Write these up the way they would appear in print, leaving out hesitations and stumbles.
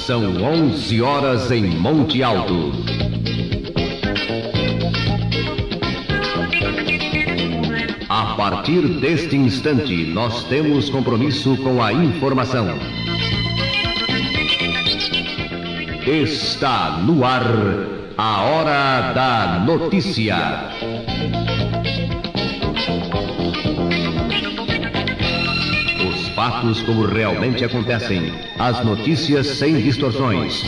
São 11 horas em Monte Alto. A partir deste instante, nós temos compromisso com a informação. Está no ar a Hora da Notícia. Os fatos como realmente acontecem, as notícias sem distorções.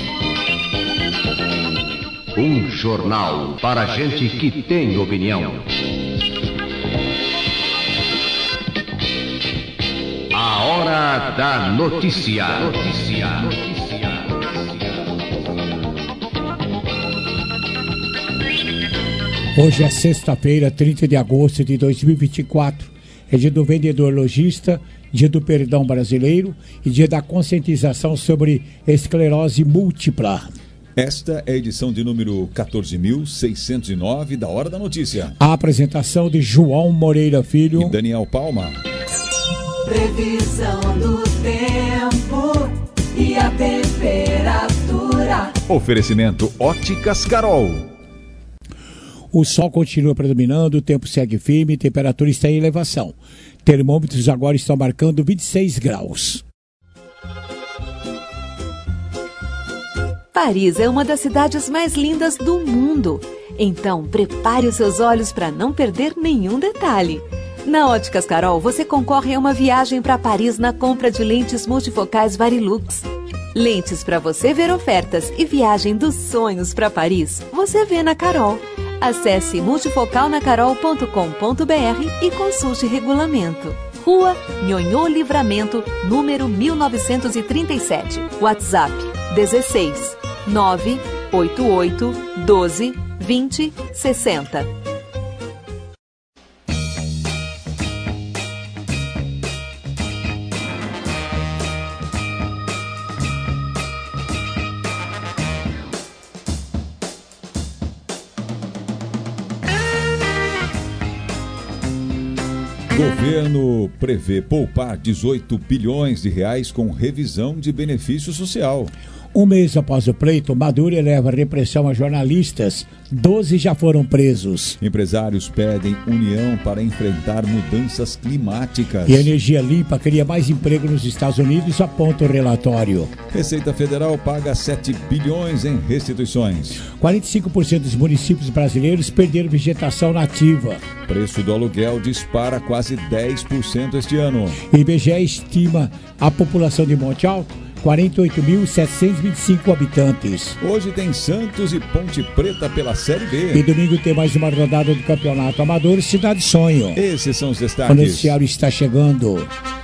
Um jornal para gente que tem opinião. A Hora da Notícia. Hoje é sexta-feira, 30 de agosto de 2024. É dia do vendedor lojista, dia do perdão brasileiro e dia da conscientização sobre esclerose múltipla. Esta é a edição de número 14.609 da Hora da Notícia. A apresentação de João Moreira Filho e Daniel Palma. Previsão do tempo e a temperatura. Oferecimento Óticas Carol. O sol continua predominando, o tempo segue firme, a temperatura está em elevação. Termômetros agora estão marcando 26 graus. Paris é uma das cidades mais lindas do mundo. Então, prepare os seus olhos para não perder nenhum detalhe. Na Óticas Carol, você concorre a uma viagem para Paris na compra de lentes multifocais Varilux. Lentes para você ver ofertas e viagem dos sonhos para Paris, você vê na Carol. Acesse multifocalnacarol.com.br e consulte regulamento. Rua Nhonhô Livramento, número 1937. WhatsApp 16 988 12 20 60. Governo prevê poupar 18 bilhões de reais com revisão de benefício social. Um mês após o pleito, Maduro eleva repressão a jornalistas. 12 já foram presos. Empresários pedem união para enfrentar mudanças climáticas. E a energia limpa cria mais emprego nos Estados Unidos, aponta o relatório. Receita Federal paga 7 bilhões em restituições. 45% dos municípios brasileiros perderam vegetação nativa. Preço do aluguel dispara quase 10% este ano. IBGE estima a população de Monte Alto 48.725 habitantes. Hoje tem Santos e Ponte Preta pela Série B. E domingo tem mais uma rodada do Campeonato Amador Cidade Sonho. Esses são os destaques. O noticiário está chegando.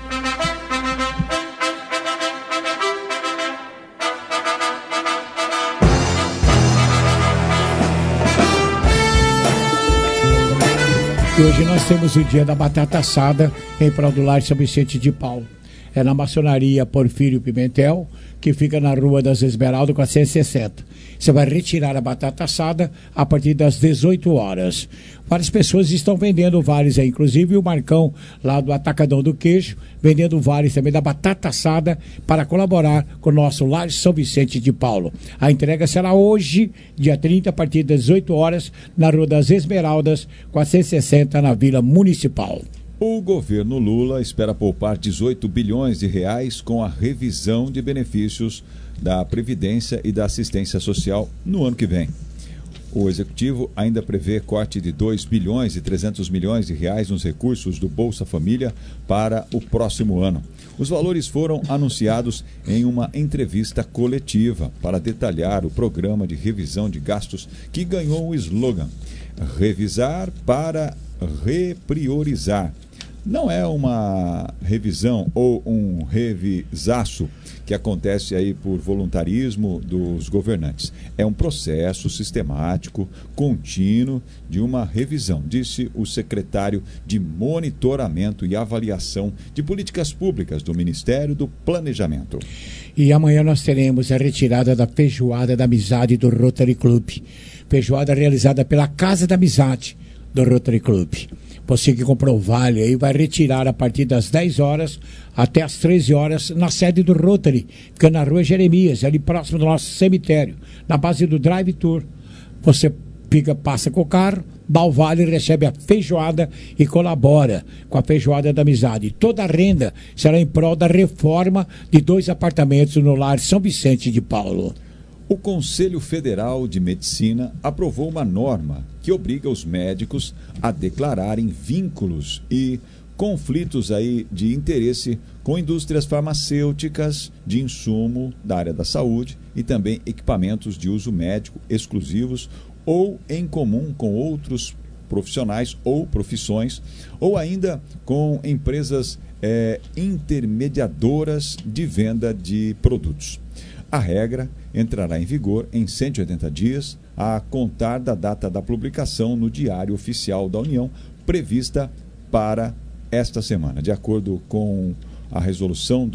E hoje nós temos o dia da batata assada em prol do Lar São Vicente de Paulo. É na maçonaria Porfírio Pimentel, que fica na Rua das Esmeraldas, 460. Você vai retirar a batata assada a partir das 18 horas. Várias pessoas estão vendendo vários aí, inclusive o Marcão, lá do Atacadão do Queijo, vendendo vários também da batata assada para colaborar com o nosso Lar São Vicente de Paulo. A entrega será hoje, dia 30, a partir das 18 horas, na Rua das Esmeraldas, 460, na Vila Municipal. O governo Lula espera poupar 18 bilhões de reais com a revisão de benefícios da Previdência e da Assistência Social no ano que vem. O executivo ainda prevê corte de 2 bilhões e 300 milhões de reais nos recursos do Bolsa Família para o próximo ano. Os valores foram anunciados em uma entrevista coletiva para detalhar o programa de revisão de gastos que ganhou o slogan Revisar para repriorizar. Não é uma revisão ou um revisaço que acontece aí por voluntarismo dos governantes. É um processo sistemático, contínuo de uma revisão, disse o secretário de Monitoramento e Avaliação de Políticas Públicas do Ministério do Planejamento. E amanhã nós teremos a retirada da Feijoada da Amizade do Rotary Club. Feijoada realizada pela Casa da Amizade, do Rotary Club. Você que comprou o vale aí vai retirar a partir das 10 horas até as 13 horas na sede do Rotary, fica na rua Jeremias, ali próximo do nosso cemitério, na base do Drive Tour. Você passa com o carro, dá o vale, recebe a feijoada e colabora com a feijoada da amizade. Toda a renda será em prol da reforma de 2 apartamentos no lar São Vicente de Paulo. O Conselho Federal de Medicina aprovou uma norma que obriga os médicos a declararem vínculos e conflitos aí de interesse com indústrias farmacêuticas, de insumo da área da saúde e também equipamentos de uso médico exclusivos ou em comum com outros profissionais ou profissões, ou ainda com empresas intermediadoras de venda de produtos. A regra entrará em vigor em 180 dias, a contar da data da publicação no Diário Oficial da União, prevista para esta semana. De acordo com a Resolução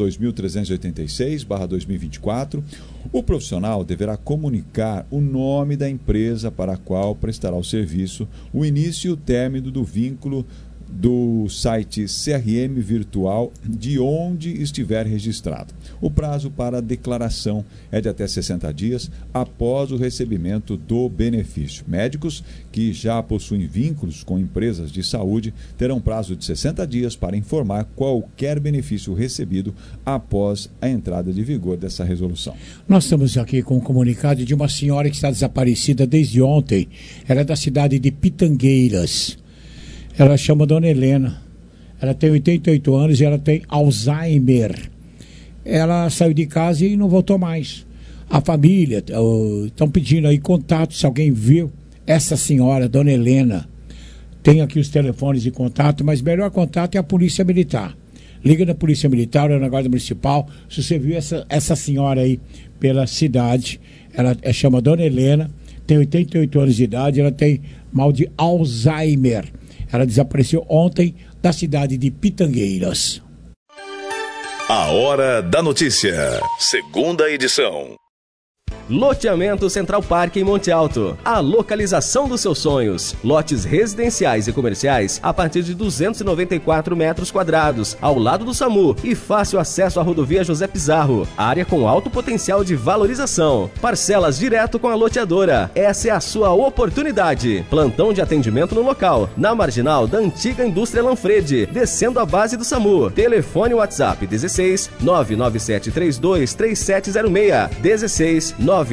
2386/2024, o profissional deverá comunicar o nome da empresa para a qual prestará o serviço, o início e o término do vínculo do site CRM virtual de onde estiver registrado. O prazo para a declaração é de até 60 dias após o recebimento do benefício. Médicos que já possuem vínculos com empresas de saúde terão prazo de 60 dias para informar qualquer benefício recebido após a entrada de vigor dessa resolução. Nós estamos aqui com um comunicado de uma senhora que está desaparecida desde ontem. Ela é da cidade de Pitangueiras. Ela chama Dona Helena. Ela tem 88 anos e ela tem Alzheimer. Ela saiu de casa e não voltou mais. A família estão pedindo aí contato, se alguém viu essa senhora, Dona Helena. Tem aqui os telefones de contato, mas melhor contato é a Polícia Militar. Liga na Polícia Militar ou na Guarda Municipal. Se você viu essa senhora aí pela cidade, ela chama Dona Helena, tem 88 anos de idade, ela tem mal de Alzheimer. Ela desapareceu ontem da cidade de Pitangueiras. A Hora da Notícia, segunda edição. Loteamento Central Park em Monte Alto. A localização dos seus sonhos. Lotes residenciais e comerciais a partir de 294 metros quadrados, ao lado do SAMU e fácil acesso à rodovia José Pizarro. Área com alto potencial de valorização. Parcelas direto com a loteadora. Essa é a sua oportunidade. Plantão de atendimento no local, na marginal da antiga indústria Lanfredi, descendo a base do SAMU. Telefone WhatsApp 16 99732 3706 16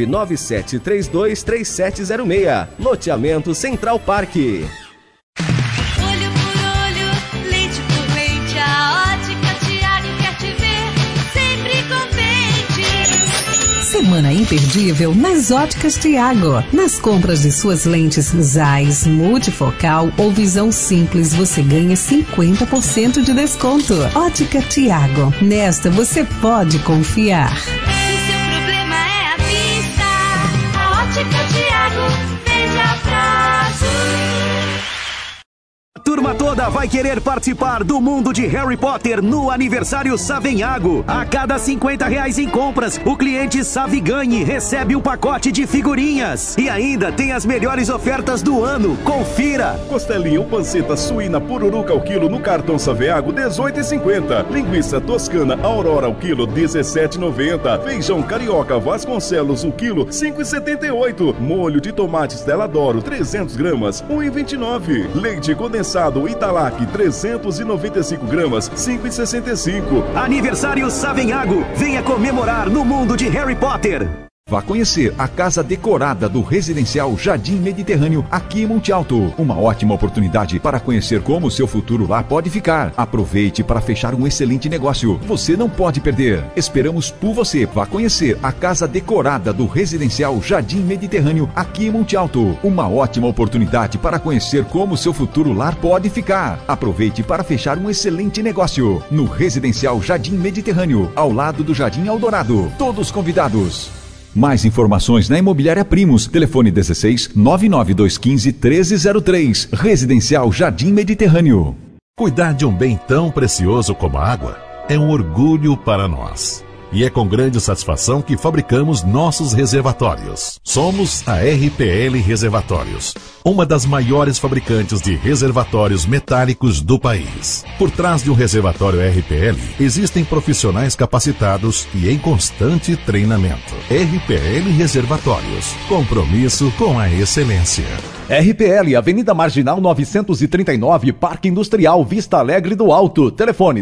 997323706. Loteamento Central Park. Olho por olho, lente por lente, a Ótica Tiago quer te ver sempre contente. Semana imperdível nas Óticas Tiago. Nas compras de suas lentes Zeiss, multifocal ou visão simples, você ganha 50% de desconto. Ótica Tiago. Nesta você pode confiar. A turma toda vai querer participar do mundo de Harry Potter no aniversário Savenhago. A cada R$50 em compras, o cliente Saviganhe recebe um pacote de figurinhas. E ainda tem as melhores ofertas do ano. Confira! Costelinha ou panceta suína pururuca ao quilo no cartão Savenhago, R$18,50. Linguiça toscana Aurora ao quilo, R$17,90. Feijão carioca Vasconcelos o quilo, R$5,78. Molho de tomate Stella Doro, 300 gramas, R$1,29. Leite condensado Italac, 395 gramas, R$5,65. Aniversário Savenhago. Venha comemorar no mundo de Harry Potter. Vá conhecer a casa decorada do residencial Jardim Mediterrâneo aqui em Monte Alto. Uma ótima oportunidade para conhecer como o seu futuro lá pode ficar. Aproveite para fechar um excelente negócio. Você não pode perder. Esperamos por você. Vá conhecer a casa decorada do residencial Jardim Mediterrâneo aqui em Monte Alto. Uma ótima oportunidade para conhecer como o seu futuro lar pode ficar. Aproveite para fechar um excelente negócio. No residencial Jardim Mediterrâneo, ao lado do Jardim Eldorado. Todos convidados. Mais informações na Imobiliária Primos. Telefone 16 99215 1303. Residencial Jardim Mediterrâneo. Cuidar de um bem tão precioso como a água é um orgulho para nós. e é com grande satisfação que fabricamos nossos reservatórios. Somos a RPL Reservatórios, uma das maiores fabricantes de reservatórios metálicos do país. Por trás de um reservatório RPL, existem profissionais capacitados e em constante treinamento. RPL Reservatórios, compromisso com a excelência. RPL, Avenida Marginal 939, Parque Industrial, Vista Alegre do Alto. Telefone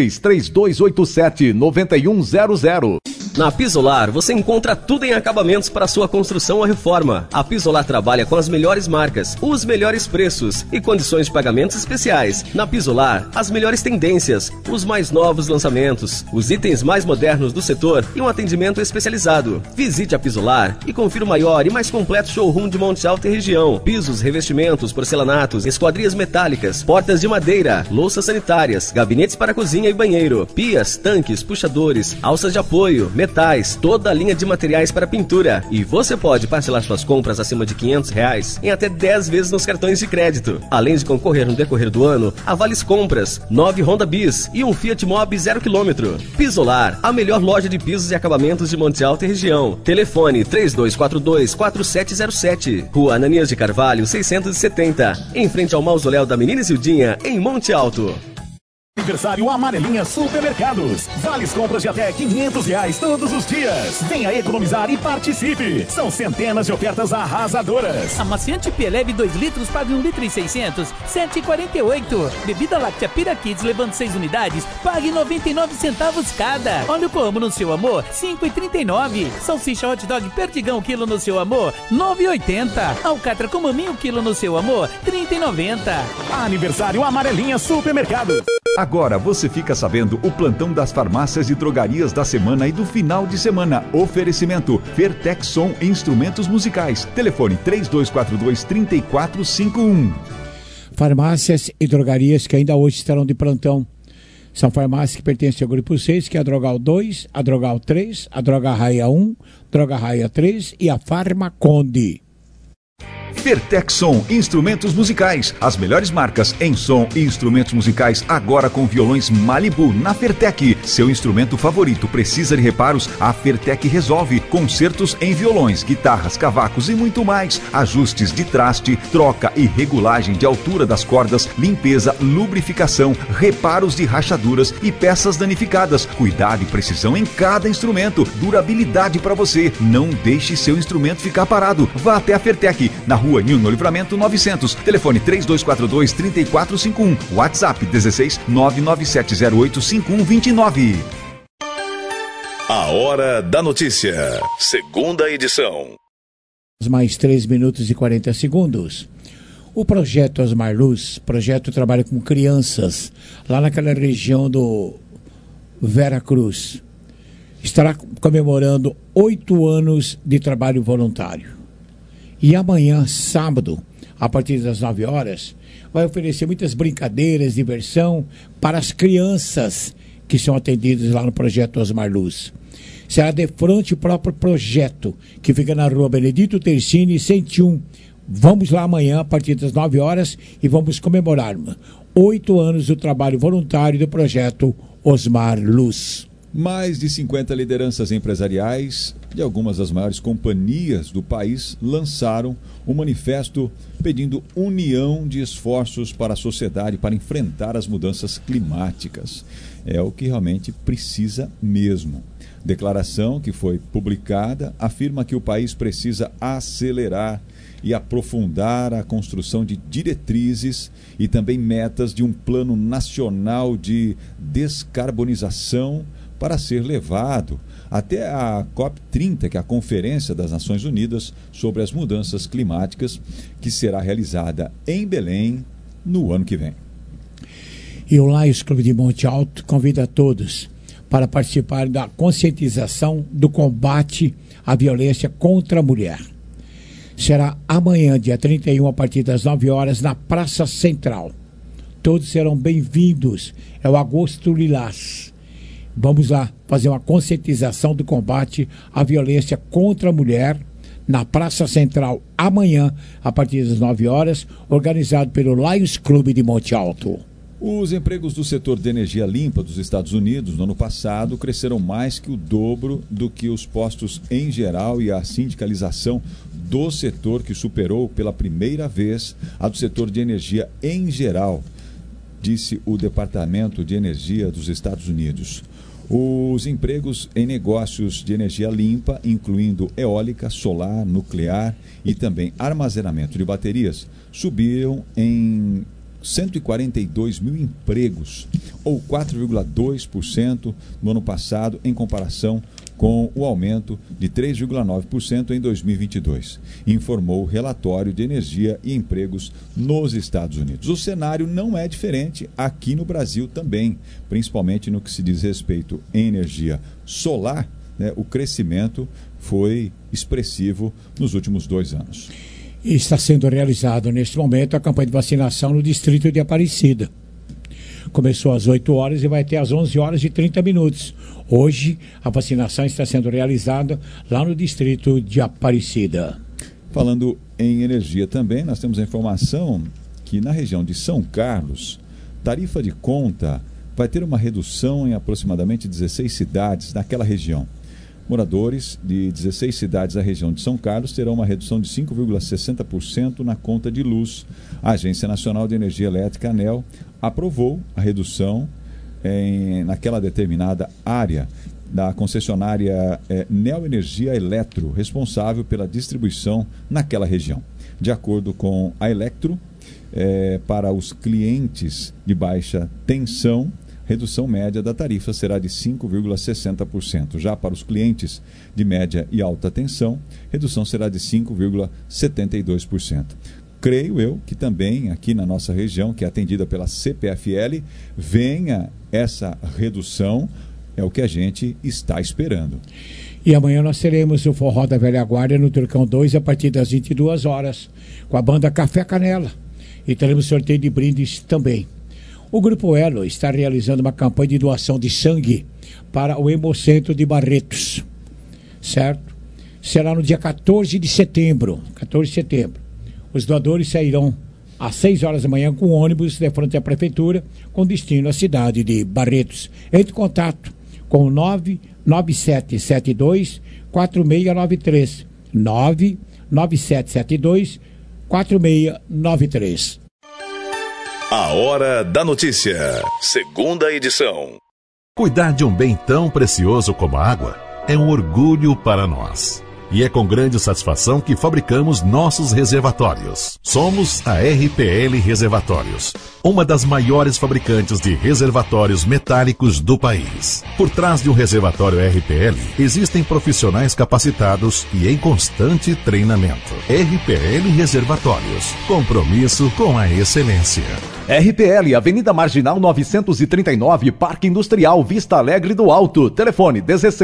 16-3287-9100. Na Pisolar, você encontra tudo em acabamentos para sua construção ou reforma. A Pisolar trabalha com as melhores marcas, os melhores preços e condições de pagamentos especiais. Na Pisolar, as melhores tendências, os mais novos lançamentos, os itens mais modernos do setor e um atendimento especializado. Visite a Pisolar e confira o maior e mais completo showroom de Monte Alto e região. Pisos, revestimentos, porcelanatos, esquadrias metálicas, portas de madeira, louças sanitárias, gabinetes para cozinha e banheiro, pias, tanques, puxadores, alças de apoio, metais, toda a linha de materiais para pintura. E você pode parcelar suas compras acima de R$500 em até 10 vezes nos cartões de crédito. Além de concorrer no decorrer do ano a vales compras, 9 Honda Bis e um Fiat Mobi 0 km. Pisolar, a melhor loja de pisos e acabamentos de Monte Alto e região. Telefone 3242-4707. Rua Ananias de Carvalho, 670. Em frente ao mausoléu da Menina Isildinha, em Monte Alto. Aniversário Amarelinha Supermercados. Vales compras de até R$500 todos os dias. Venha economizar e participe. São centenas de ofertas arrasadoras. Amaciante Pelebe 2 litros, pague 1,6 litro, R$7,48. Bebida láctea Pira Kids, levando 6 unidades, pague 99 centavos cada. Óleo Como no Seu Amor, R$5,39. Salsicha Hot Dog Perdigão quilo no Seu Amor, R$9,80. Alcatra com maminho quilo no Seu Amor, R$30,90. Aniversário Amarelinha Supermercados. Agora você fica sabendo o plantão das farmácias e drogarias da semana e do final de semana. Oferecimento Fertexon Instrumentos Musicais. Telefone 3242-3451. Farmácias e drogarias que ainda hoje estarão de plantão. São farmácias que pertencem ao grupo 6, que é a Drogal 2, a Drogal 3, a Droga Raia 1, Droga Raia 3 e a Farmaconde. Fertexon Instrumentos Musicais. As melhores marcas em som e instrumentos musicais agora com violões Malibu na Fertec. Seu instrumento favorito precisa de reparos? A Fertec resolve. Concertos em violões, guitarras, cavacos e muito mais. Ajustes de traste, troca e regulagem de altura das cordas, limpeza, lubrificação, reparos de rachaduras e peças danificadas. Cuidado e precisão em cada instrumento. Durabilidade para você. Não deixe seu instrumento ficar parado. Vá até a Fertec, na Rua Nilno Livramento 900. Telefone 3242-3451. WhatsApp 16-99708-5129. A Hora da Notícia. Segunda edição. Mais 3 minutos e 40 segundos. O projeto Osmar Luz, projeto trabalha com crianças lá naquela região do Vera Cruz. Estará comemorando 8 anos de trabalho voluntário. E amanhã, sábado, a partir das 9 horas, vai oferecer muitas brincadeiras, diversão para as crianças que são atendidas lá no projeto Osmar Luz. Será de frente o próprio projeto, que fica na Rua Benedito Tercini, 101. Vamos lá amanhã, a partir das 9 horas, e vamos comemorar 8 anos do trabalho voluntário do projeto Osmar Luz. Mais de 50 lideranças empresariais de algumas das maiores companhias do país lançaram um manifesto pedindo união de esforços para a sociedade para enfrentar as mudanças climáticas. É o que realmente precisa mesmo. Declaração que foi publicada afirma que o país precisa acelerar e aprofundar a construção de diretrizes e também metas de um plano nacional de descarbonização para ser levado até a COP30, que é a Conferência das Nações Unidas sobre as Mudanças Climáticas, que será realizada em Belém no ano que vem. E o Lions Clube de Monte Alto convida a todos para participar da conscientização do combate à violência contra a mulher. Será amanhã, dia 31, a partir das 9 horas, na Praça Central. Todos serão bem-vindos. É o Agosto Lilás. Vamos lá fazer uma conscientização do combate à violência contra a mulher na Praça Central amanhã, a partir das 9 horas, organizado pelo Lions Clube de Monte Alto. Os empregos do setor de energia limpa dos Estados Unidos no ano passado cresceram mais que o dobro do que os postos em geral e a sindicalização do setor, que superou pela primeira vez a do setor de energia em geral, disse o Departamento de Energia dos Estados Unidos. Os empregos em negócios de energia limpa, incluindo eólica, solar, nuclear e também armazenamento de baterias, subiram em 142 mil empregos, ou 4,2% no ano passado, em comparação com o aumento de 3,9% em 2022, informou o relatório de energia e empregos nos Estados Unidos. O cenário não é diferente aqui no Brasil também, principalmente no que se diz respeito à energia solar, né? O crescimento foi expressivo nos últimos 2 anos. Está sendo realizado neste momento a campanha de vacinação no distrito de Aparecida. Começou às 8 horas e vai até às 11 horas e 30 minutos. Hoje, a vacinação está sendo realizada lá no distrito de Aparecida. Falando em energia também, nós temos a informação que na região de São Carlos, tarifa de conta vai ter uma redução em aproximadamente 16 cidades naquela região. Moradores de 16 cidades da região de São Carlos terão uma redução de 5,60% na conta de luz. A Agência Nacional de Energia Elétrica, ANEEL, aprovou a redução naquela determinada área da concessionária Neoenergia Eletro, responsável pela distribuição naquela região. De acordo com a Electro, para os clientes de baixa tensão, redução média da tarifa será de 5,60%. Já para os clientes de média e alta tensão, redução será de 5,72%. Creio eu que também aqui na nossa região, que é atendida pela CPFL, venha essa redução, é o que a gente está esperando. E amanhã nós teremos o Forró da Velha Guarda no Turcão 2 a partir das 22 horas, com a banda Café Canela. E teremos sorteio de brindes também. O Grupo Elo está realizando uma campanha de doação de sangue para o Hemocentro de Barretos, certo? Será no dia 14 de setembro. Os doadores sairão às 6 horas da manhã com ônibus de frente à prefeitura, com destino à cidade de Barretos. Entre em contato com o 99772-4693. 99772-4693. A Hora da Notícia, segunda edição. Cuidar de um bem tão precioso como a água é um orgulho para nós. E é com grande satisfação que fabricamos nossos reservatórios. Somos a RPL Reservatórios, uma das maiores fabricantes de reservatórios metálicos do país. Por trás de um reservatório RPL, existem profissionais capacitados e em constante treinamento. RPL Reservatórios, compromisso com a excelência. RPL, Avenida Marginal 939, Parque Industrial, Vista Alegre do Alto. Telefone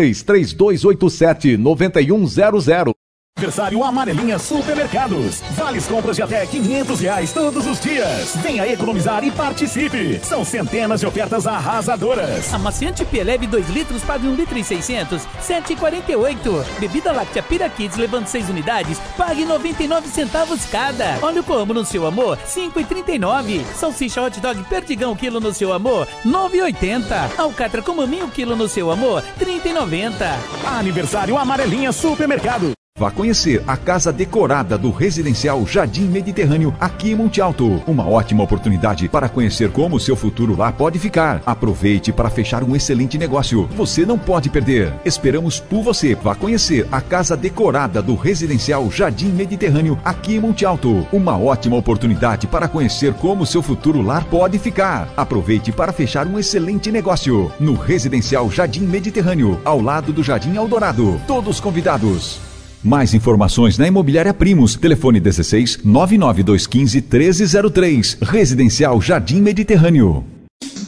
16-3287-9100. Aniversário Amarelinha Supermercados. Vales compras de até R$500 todos os dias. Venha economizar e participe. São centenas de ofertas arrasadoras. Amaciante Peleve 2 litros, pague 1,6 litro, R$7,48. Bebida láctea Pira Kids, levando 6 unidades, pague 99 centavos cada. Óleo Como no seu amor, R$5,39. Salsicha Hot Dog Perdigão quilo no seu amor, R$9,80. Alcatra com maminho quilo no seu amor, R$30,90. Aniversário Amarelinha Supermercado. Vá conhecer a casa decorada do residencial Jardim Mediterrâneo aqui em Monte Alto. Uma ótima oportunidade para conhecer como o seu futuro lá pode ficar. Aproveite para fechar um excelente negócio. Você não pode perder. Esperamos por você. Vá conhecer a casa decorada do residencial Jardim Mediterrâneo aqui em Monte Alto. Uma ótima oportunidade para conhecer como o seu futuro lar pode ficar. Aproveite para fechar um excelente negócio. No residencial Jardim Mediterrâneo, ao lado do Jardim Eldorado. Todos convidados. Mais informações na Imobiliária Primos. Telefone 16 99215 1303. Residencial Jardim Mediterrâneo.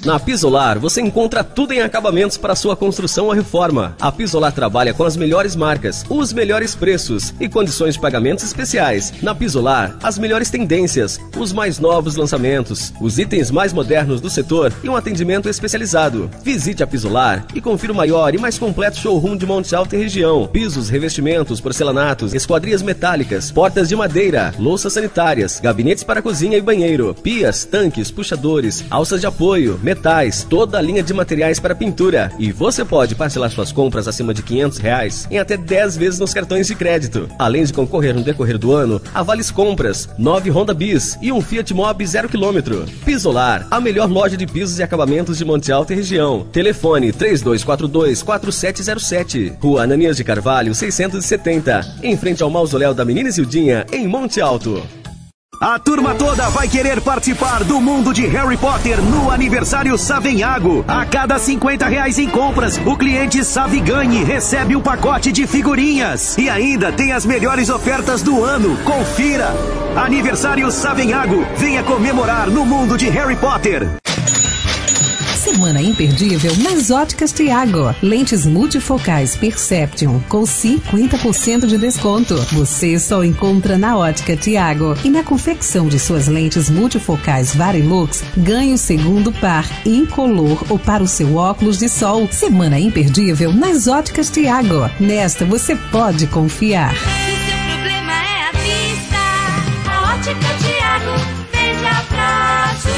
Na Pisolar, você encontra tudo em acabamentos para sua construção ou reforma. A Pisolar trabalha com as melhores marcas, os melhores preços e condições de pagamentos especiais. Na Pisolar, as melhores tendências, os mais novos lançamentos, os itens mais modernos do setor e um atendimento especializado. Visite a Pisolar e confira o maior e mais completo showroom de Monte Alto e região. Pisos, revestimentos, porcelanatos, esquadrias metálicas, portas de madeira, louças sanitárias, gabinetes para cozinha e banheiro, pias, tanques, puxadores, alças de apoio, metais, toda a linha de materiais para pintura. E você pode parcelar suas compras acima de R$500 em até 10 vezes nos cartões de crédito. Além de concorrer no decorrer do ano a vales compras, 9 Honda Bis e um Fiat Mobi 0 km. Pisolar, a melhor loja de pisos e acabamentos de Monte Alto e região. Telefone 3242-4707. Rua Ananias de Carvalho, 670. Em frente ao mausoléu da Menina Isildinha, em Monte Alto. A turma toda vai querer participar do mundo de Harry Potter no aniversário Savenhago. A cada R$50 em compras, o cliente Saviganhe recebe um pacote de figurinhas. E ainda tem as melhores ofertas do ano. Confira! Aniversário Savenhago. Venha comemorar no mundo de Harry Potter. Semana imperdível nas Óticas Tiago. Lentes multifocais Perception com 50% de desconto. Você só encontra na Ótica Tiago. E na confecção de suas lentes multifocais Varilux, ganhe o segundo par incolor ou para o seu óculos de sol. Semana imperdível nas Óticas Tiago. Nesta você pode confiar. Se seu problema é a vista, a Ótica Tiago veja pra ti.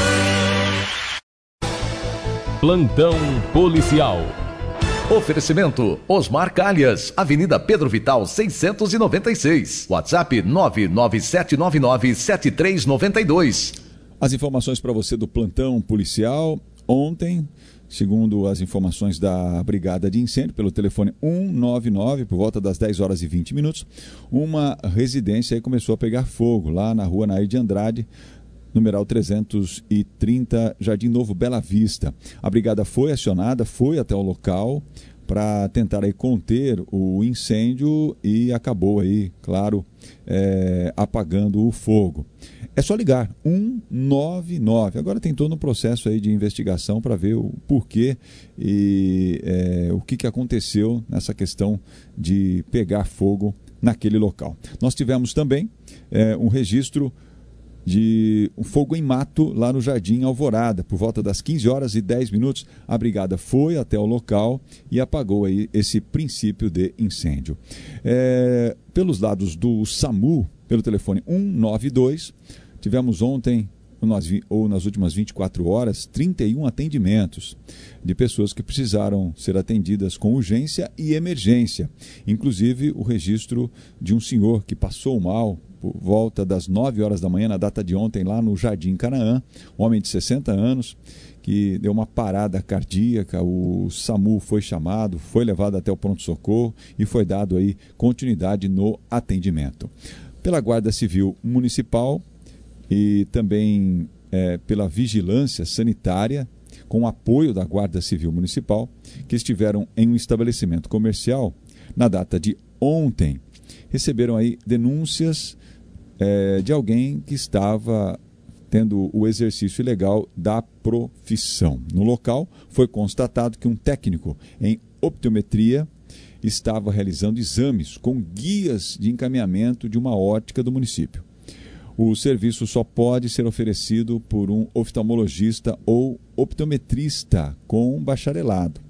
Plantão policial. Oferecimento Osmar Calhas, Avenida Pedro Vital 696. WhatsApp 997997392. As informações para você do plantão policial. Ontem, segundo as informações da Brigada de Incêndio, pelo telefone 199, por volta das 10 horas e 20 minutos, uma residência aí começou a pegar fogo lá na rua Nair de Andrade, numeral 330, Jardim Novo, Bela Vista. A brigada foi acionada, foi até o local para tentar aí conter o incêndio e acabou aí, claro, apagando o fogo. É só ligar 199. Agora tem todo um processo aí de investigação para ver o porquê e o que aconteceu nessa questão de pegar fogo naquele local. Nós tivemos também um registro de um fogo em mato lá no Jardim Alvorada. Por volta das 15 horas e 10 minutos, a brigada foi até o local e apagou aí esse princípio de incêndio. Pelos lados do SAMU, pelo telefone 192, tivemos ontem, ou nas últimas 24 horas, 31 atendimentos de pessoas que precisaram ser atendidas com urgência e emergência. Inclusive o registro de um senhor que passou mal por volta das 9 horas da manhã, na data de ontem, lá no Jardim Canaã, um homem de 60 anos, que deu uma parada cardíaca. O SAMU foi chamado, foi levado até o pronto-socorro e foi dado aí continuidade no atendimento. Pela Guarda Civil Municipal e também pela Vigilância Sanitária, com apoio da Guarda Civil Municipal, que estiveram em um estabelecimento comercial na data de ontem, receberam aí denúncias de alguém que estava tendo o exercício ilegal da profissão. No local, foi constatado que um técnico em optometria estava realizando exames com guias de encaminhamento de uma ótica do município. O serviço só pode ser oferecido por um oftalmologista ou optometrista com bacharelado.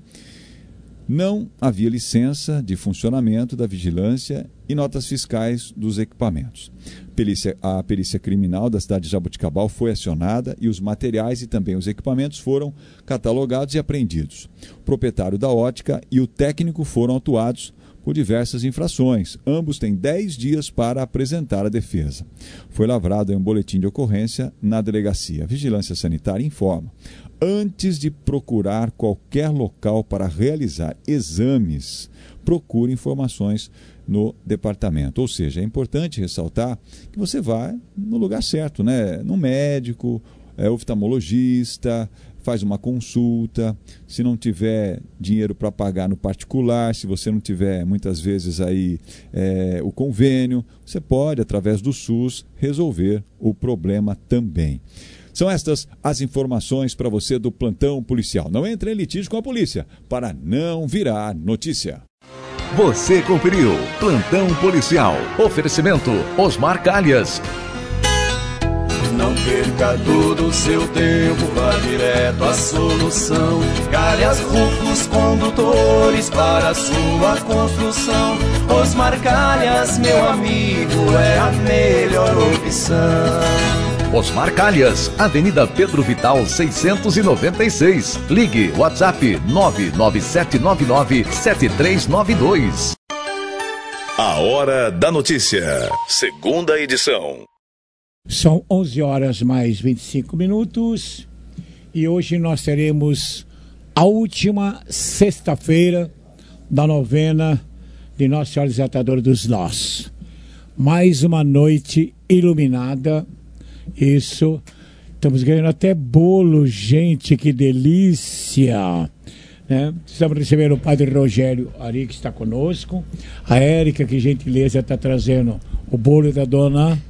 Não havia licença de funcionamento da vigilância e notas fiscais dos equipamentos. A perícia criminal da cidade de Jaboticabal foi acionada e os materiais e também os equipamentos foram catalogados e apreendidos. O proprietário da ótica e o técnico foram autuados por diversas infrações. Ambos têm 10 dias para apresentar a defesa. Foi lavrado um boletim de ocorrência na delegacia. A Vigilância Sanitária informa: antes de procurar qualquer local para realizar exames, procure informações no departamento. Ou seja, é importante ressaltar que você vai no lugar certo, né? No médico, oftalmologista, faz uma consulta. Se não tiver dinheiro para pagar no particular, se você não tiver muitas vezes aí o convênio, você pode, através do SUS, resolver o problema também. São estas as informações para você do plantão policial. Não entre em litígio com a polícia para não virar notícia. Você conferiu Plantão Policial. Oferecimento Osmar Calhas. Não perca todo o seu tempo, vá direto à solução. Calhas Rufos Condutores para a sua construção. Osmar Calhas, meu amigo, é a melhor opção. Osmar Calhas, Avenida Pedro Vital 696. Ligue WhatsApp 997997392. A Hora da Notícia, segunda edição. São 11 horas mais 25 minutos e hoje nós teremos a última sexta-feira da novena de Nossa Senhora Desatadora dos Nós. Mais uma noite iluminada, isso, estamos ganhando até bolo, gente, que delícia! Né? Estamos recebendo o Padre Rogério Ari, que está conosco, a Érica, que gentileza está trazendo o bolo da dona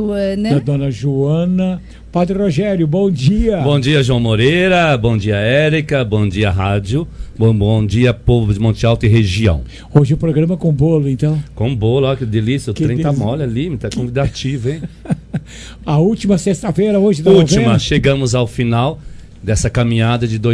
Joana. Padre Rogério, bom dia. Bom dia, João Moreira, bom dia, Érica, bom dia, rádio, bom dia, povo de Monte Alto e região. Hoje o programa com bolo, então? Com bolo, olha que delícia, o trem tá mole ali, tá convidativo, hein? A última sexta-feira hoje da novena? Chegamos ao final dessa caminhada de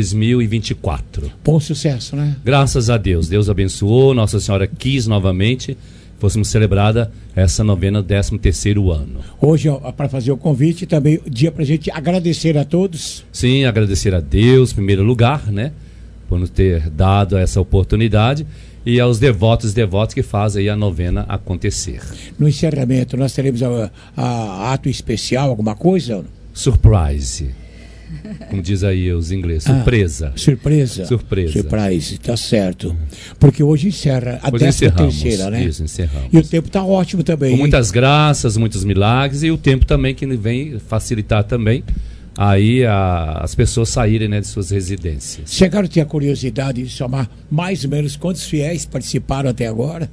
2024. Bom sucesso, né? Graças a Deus, Deus abençoou, Nossa Senhora quis novamente fôssemos celebrada essa novena 13º ano. Hoje, para fazer o convite, também dia para a gente agradecer a todos. Sim, agradecer a Deus, em primeiro lugar, né? Por nos ter dado essa oportunidade e aos devotos e devotas que fazem aí a novena acontecer. No encerramento, nós teremos a ato especial, alguma coisa? Surprise. Como diz aí os ingleses, surpresa. Surpresa. Surprise, tá certo. Porque hoje encerra a 13ª, né? Isso, encerramos. E o tempo tá ótimo também. Com muitas graças, muitos milagres e o tempo também que vem facilitar também aí as pessoas saírem, né, de suas residências. Chegaram a ter a curiosidade de somar mais ou menos quantos fiéis participaram até agora?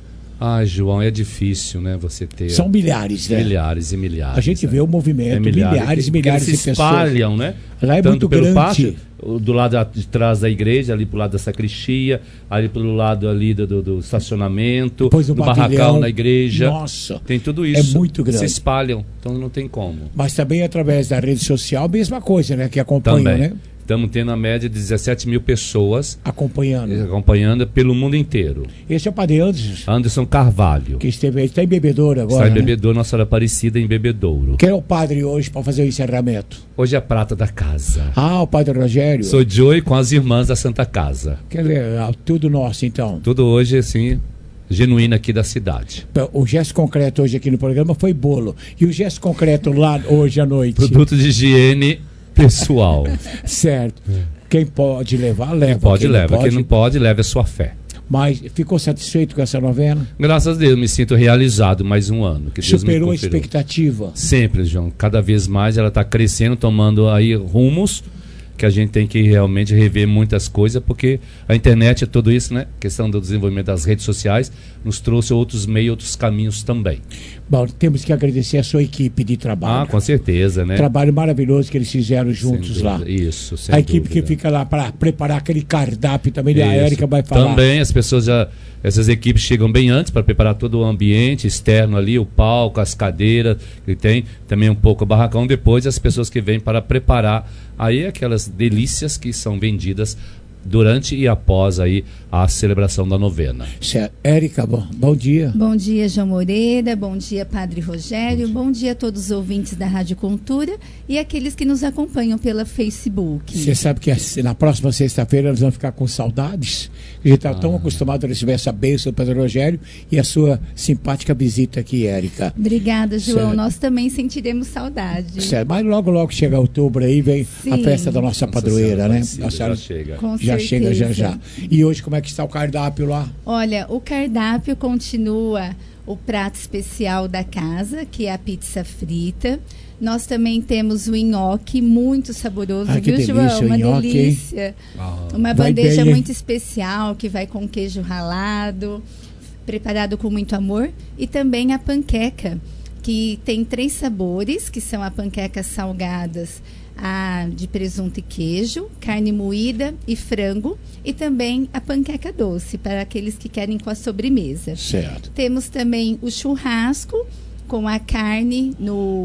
Ah, João, é difícil, né, você ter... São milhares, né? Milhares e milhares. A gente vê o movimento, milhares e milhares de pessoas. Se espalham, né? Lá é tanto muito pelo grande. pátio, do lado de trás da igreja, ali pro lado da sacristia, ali pelo lado ali do estacionamento, do barracão na igreja. Nossa, tem tudo isso. É muito grande. Se espalham, então não tem como. Mas também através da rede social, mesma coisa, né? Que acompanham, também. Né? Estamos tendo a média de 17 mil pessoas acompanhando pelo mundo inteiro. Esse é o Padre Anderson Carvalho. Que esteve aí, está em Bebedouro agora. Está em Bebedouro, Nossa Senhora Aparecida em Bebedouro. Quem é o padre hoje para fazer o encerramento? Hoje é a prata da casa. Ah, o Padre Rogério. Sou Joey com as irmãs da Santa Casa. Que legal, tudo nosso então. Tudo hoje, assim, genuíno aqui da cidade. O gesto concreto hoje aqui no programa foi bolo. E o gesto concreto lá hoje à noite? Produto de higiene pessoal. Certo. Quem pode levar, leva. Quem pode, leva. Quem não pode, leva a sua fé. Mas ficou satisfeito com essa novena? Graças a Deus, me sinto realizado mais um ano. Que Deus superou a expectativa? Sempre, João. Cada vez mais ela está crescendo, tomando aí rumos que a gente tem que realmente rever muitas coisas, porque a internet é tudo isso, né? A questão do desenvolvimento das redes sociais nos trouxe outros meios, outros caminhos também. Bom, temos que agradecer a sua equipe de trabalho. Ah, com certeza, né? Trabalho maravilhoso que eles fizeram juntos lá. Isso, sem a equipe dúvida. Que fica lá para preparar aquele cardápio também, a Érica vai falar. Também as pessoas essas equipes chegam bem antes para preparar todo o ambiente externo ali, o palco, as cadeiras que tem, também um pouco o barracão. Depois as pessoas que vêm para preparar aí aquelas delícias que são vendidas durante e após aí a celebração da novena. Érica, bom dia. Bom dia, João Moreira, bom dia, Padre Rogério, bom dia a todos os ouvintes da Rádio Cultura e aqueles que nos acompanham pela Facebook. Você sabe que na próxima sexta-feira nós vamos ficar com saudades. A gente está tão acostumado a receber essa bênção do Padre Rogério e a sua simpática visita aqui, Érica. Obrigada, João. Certo. Nós também sentiremos saudade. Certo. Mas logo chega outubro aí, vem a festa da nossa padroeira, né? A senhora já chega. Já chega já. E hoje como é que está o cardápio lá? Olha, o cardápio continua o prato especial da casa, que é a pizza frita. Nós também temos o nhoque, muito saboroso, viu, delícia, João? Uma nhoque, delícia. Uma bandeja muito especial, que vai com queijo ralado, preparado com muito amor. E também a panqueca, que tem 3 sabores, que são a panquecas salgadas, a de presunto e queijo, carne moída e frango, e também a panqueca doce, para aqueles que querem com a sobremesa. Certo. Temos também o churrasco, com a carne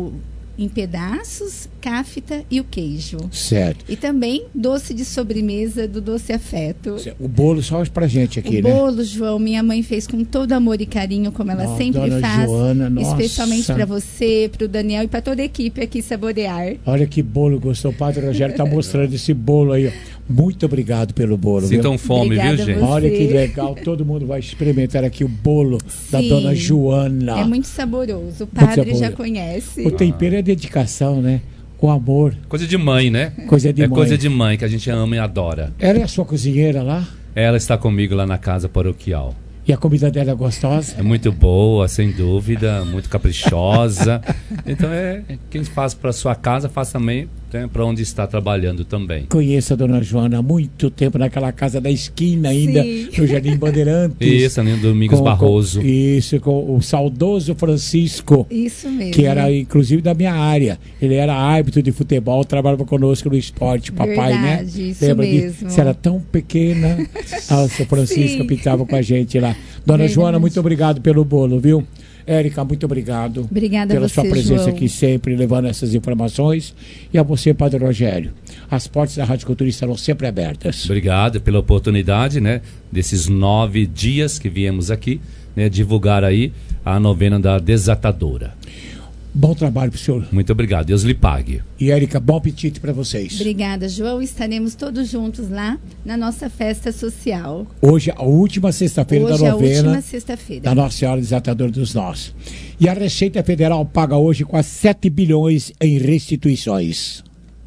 em pedaços, cafta e o queijo. Certo. E também doce de sobremesa do Doce Afeto. O bolo só pra gente aqui, o né? O bolo, João, minha mãe fez com todo amor e carinho, como ela sempre Dona faz. Joana, especialmente para você, para o Daniel e para toda a equipe aqui saborear. Olha que bolo gostoso. O Padre Rogério tá mostrando esse bolo aí, ó. Muito obrigado pelo bolo. Sintam fome, Obrigada, viu, gente? Olha que legal. Todo mundo vai experimentar aqui o bolo da Dona Joana. É muito saboroso. O padre já conhece. O tempero é dedicação, né? O amor. Coisa de mãe, né? Coisa de mãe. Coisa de mãe que a gente ama e adora. Ela é a sua cozinheira lá? Ela está comigo lá na casa paroquial. E a comida dela é gostosa? É muito boa, sem dúvida, muito caprichosa. Então quem faz para sua casa, faz também para onde está trabalhando também. Conheço a Dona Joana há muito tempo naquela casa da esquina ainda, no Jardim Bandeirantes. Isso, ali no Domingos Barroso. Com o saudoso Francisco. Isso mesmo. Que era inclusive da minha área. Ele era árbitro de futebol, trabalhava conosco no esporte, papai, verdade, né? Isso Lembra mesmo. disso? Você era tão pequena. O seu Francisco pintava com a gente lá. Dona Joana, muito obrigado pelo bolo, viu? Érica, muito obrigado. Obrigada pela a você, sua presença João. aqui sempre, levando essas informações. E a você, Padre Rogério. As portas da Rádio Cultura estarão sempre abertas. Obrigado pela oportunidade, né? Desses 9 dias que viemos aqui, né? Divulgar aí a novena da Desatadora. Bom trabalho pro senhor. Muito obrigado. Deus lhe pague. E Érica, bom apetite para vocês. Obrigada, João. Estaremos todos juntos lá na nossa festa social. Hoje, a última sexta-feira da novena. Hoje é a última sexta-feira. Da Nossa Senhora Desatadora dos Nós. E a Receita Federal paga hoje quase 7 bilhões em restituições.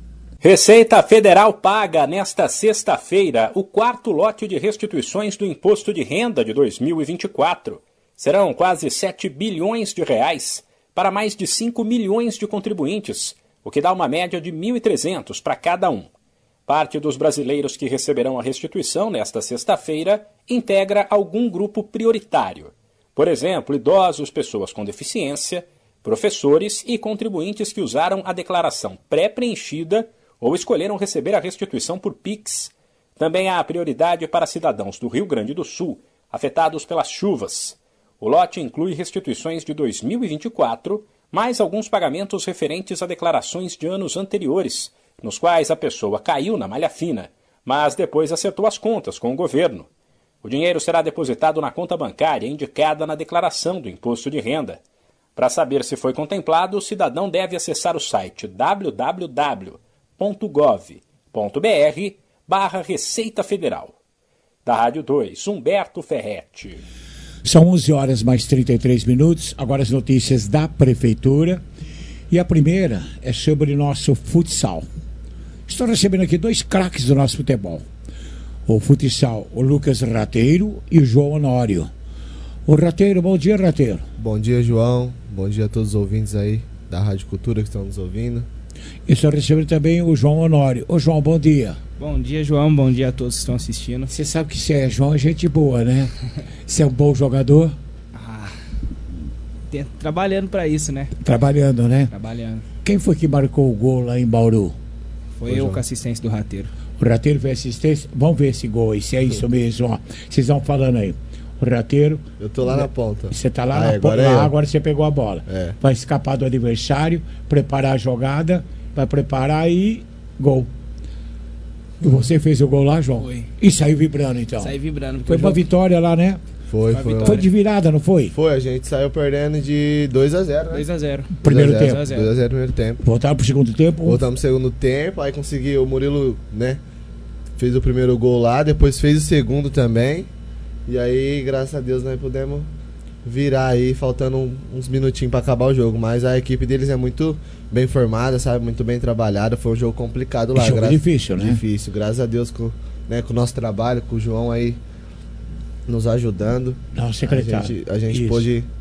Receita Federal paga nesta sexta-feira o 4º lote de restituições do Imposto de Renda de 2024. Serão quase 7 bilhões de reais para mais de 5 milhões de contribuintes, o que dá uma média de 1.300 para cada um. Parte dos brasileiros que receberão a restituição nesta sexta-feira integra algum grupo prioritário. Por exemplo, idosos, pessoas com deficiência, professores e contribuintes que usaram a declaração pré-preenchida ou escolheram receber a restituição por Pix. Também há prioridade para cidadãos do Rio Grande do Sul, afetados pelas chuvas. O lote inclui restituições de 2024, mais alguns pagamentos referentes a declarações de anos anteriores, nos quais a pessoa caiu na malha fina, mas depois acertou as contas com o governo. O dinheiro será depositado na conta bancária indicada na declaração do imposto de renda. Para saber se foi contemplado, o cidadão deve acessar o site www.gov.br/Receita Federal. Da Rádio 2, Humberto Ferretti. São 11 horas mais 33 minutos. Agora as notícias da Prefeitura. E a primeira é sobre o nosso futsal. Estou recebendo aqui 2 craques do nosso futebol. O futsal, o Lucas Rateiro e o João Honório. O Rateiro, bom dia, Rateiro. Bom dia, João. Bom dia a todos os ouvintes aí da Rádio Cultura que estão nos ouvindo. Estou recebendo também o João Honório. Ô, João, bom dia. Bom dia, João. Bom dia a todos que estão assistindo. Você sabe que você é João, é gente boa, né? Você é um bom jogador? Trabalhando para isso, né? Trabalhando, né? Trabalhando. Quem foi que marcou o gol lá em Bauru? Foi eu com a assistência do Rateiro. O Rateiro fez assistência? Vamos ver esse gol aí, se é isso mesmo, ó. Vocês vão falando aí. O Rateiro... Eu tô lá na ponta. Você tá lá na ponta. Agora você pegou a bola. É. Vai escapar do adversário, preparar a jogada, vai preparar e gol. E você fez o gol lá, João? Foi. E saiu vibrando, então? Saiu vibrando. Foi uma vitória lá, né? Foi. Foi de virada, não foi? Foi, a gente saiu perdendo de 2-0, né? 2-0. Primeiro tempo. 2-0 primeiro tempo. Voltaram pro segundo tempo? Voltamos pro segundo tempo, aí conseguiu, o Murilo, né? Fez o primeiro gol lá, depois fez o segundo também. E aí, graças a Deus, nós pudemos virar aí, faltando uns minutinhos pra acabar o jogo. Mas a equipe deles é muito bem formada, sabe? Muito bem trabalhada. Foi um jogo complicado lá. Jogo difícil, né? Difícil. Graças a Deus, com o nosso trabalho, com o João aí nos ajudando. Não, secretário. A gente pôde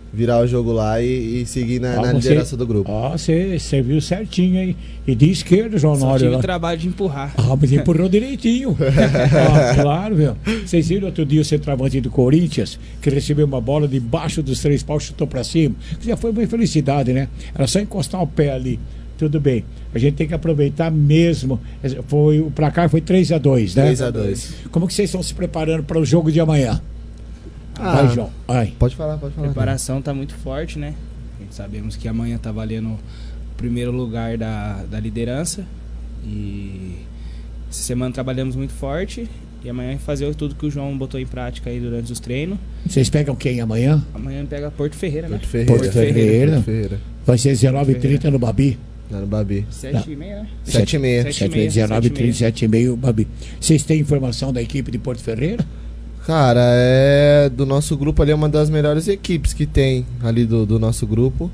virar o jogo lá e seguir na liderança do grupo. Você viu certinho aí. E de esquerda, João Só Nório. tive o trabalho de empurrar. Mas empurrou direitinho. Claro, viu? Vocês viram outro dia o centroavante do Corinthians, que recebeu uma bola debaixo dos 3 paus, chutou pra cima. Já foi uma infelicidade, né? Era só encostar o pé ali. Tudo bem. A gente tem que aproveitar mesmo. O placar foi 3-2, né? 3-2. Como que vocês estão se preparando para o jogo de amanhã? Vai, João. Vai. Pode falar. A preparação tá muito forte, né? A gente sabemos que amanhã tá valendo o primeiro lugar da liderança. E essa semana trabalhamos muito forte. E amanhã fazer tudo que o João botou em prática aí durante os treinos. Vocês pegam quem amanhã? Amanhã pega Porto Ferreira, né? Porto Ferreira. Vai ser 19h30 no Babi. No Babi. 7h30, né? 7h30. 19h30, 7h30 Babi. Vocês têm informação da equipe de Porto Ferreira? Cara, do nosso grupo ali é uma das melhores equipes que tem ali do nosso grupo.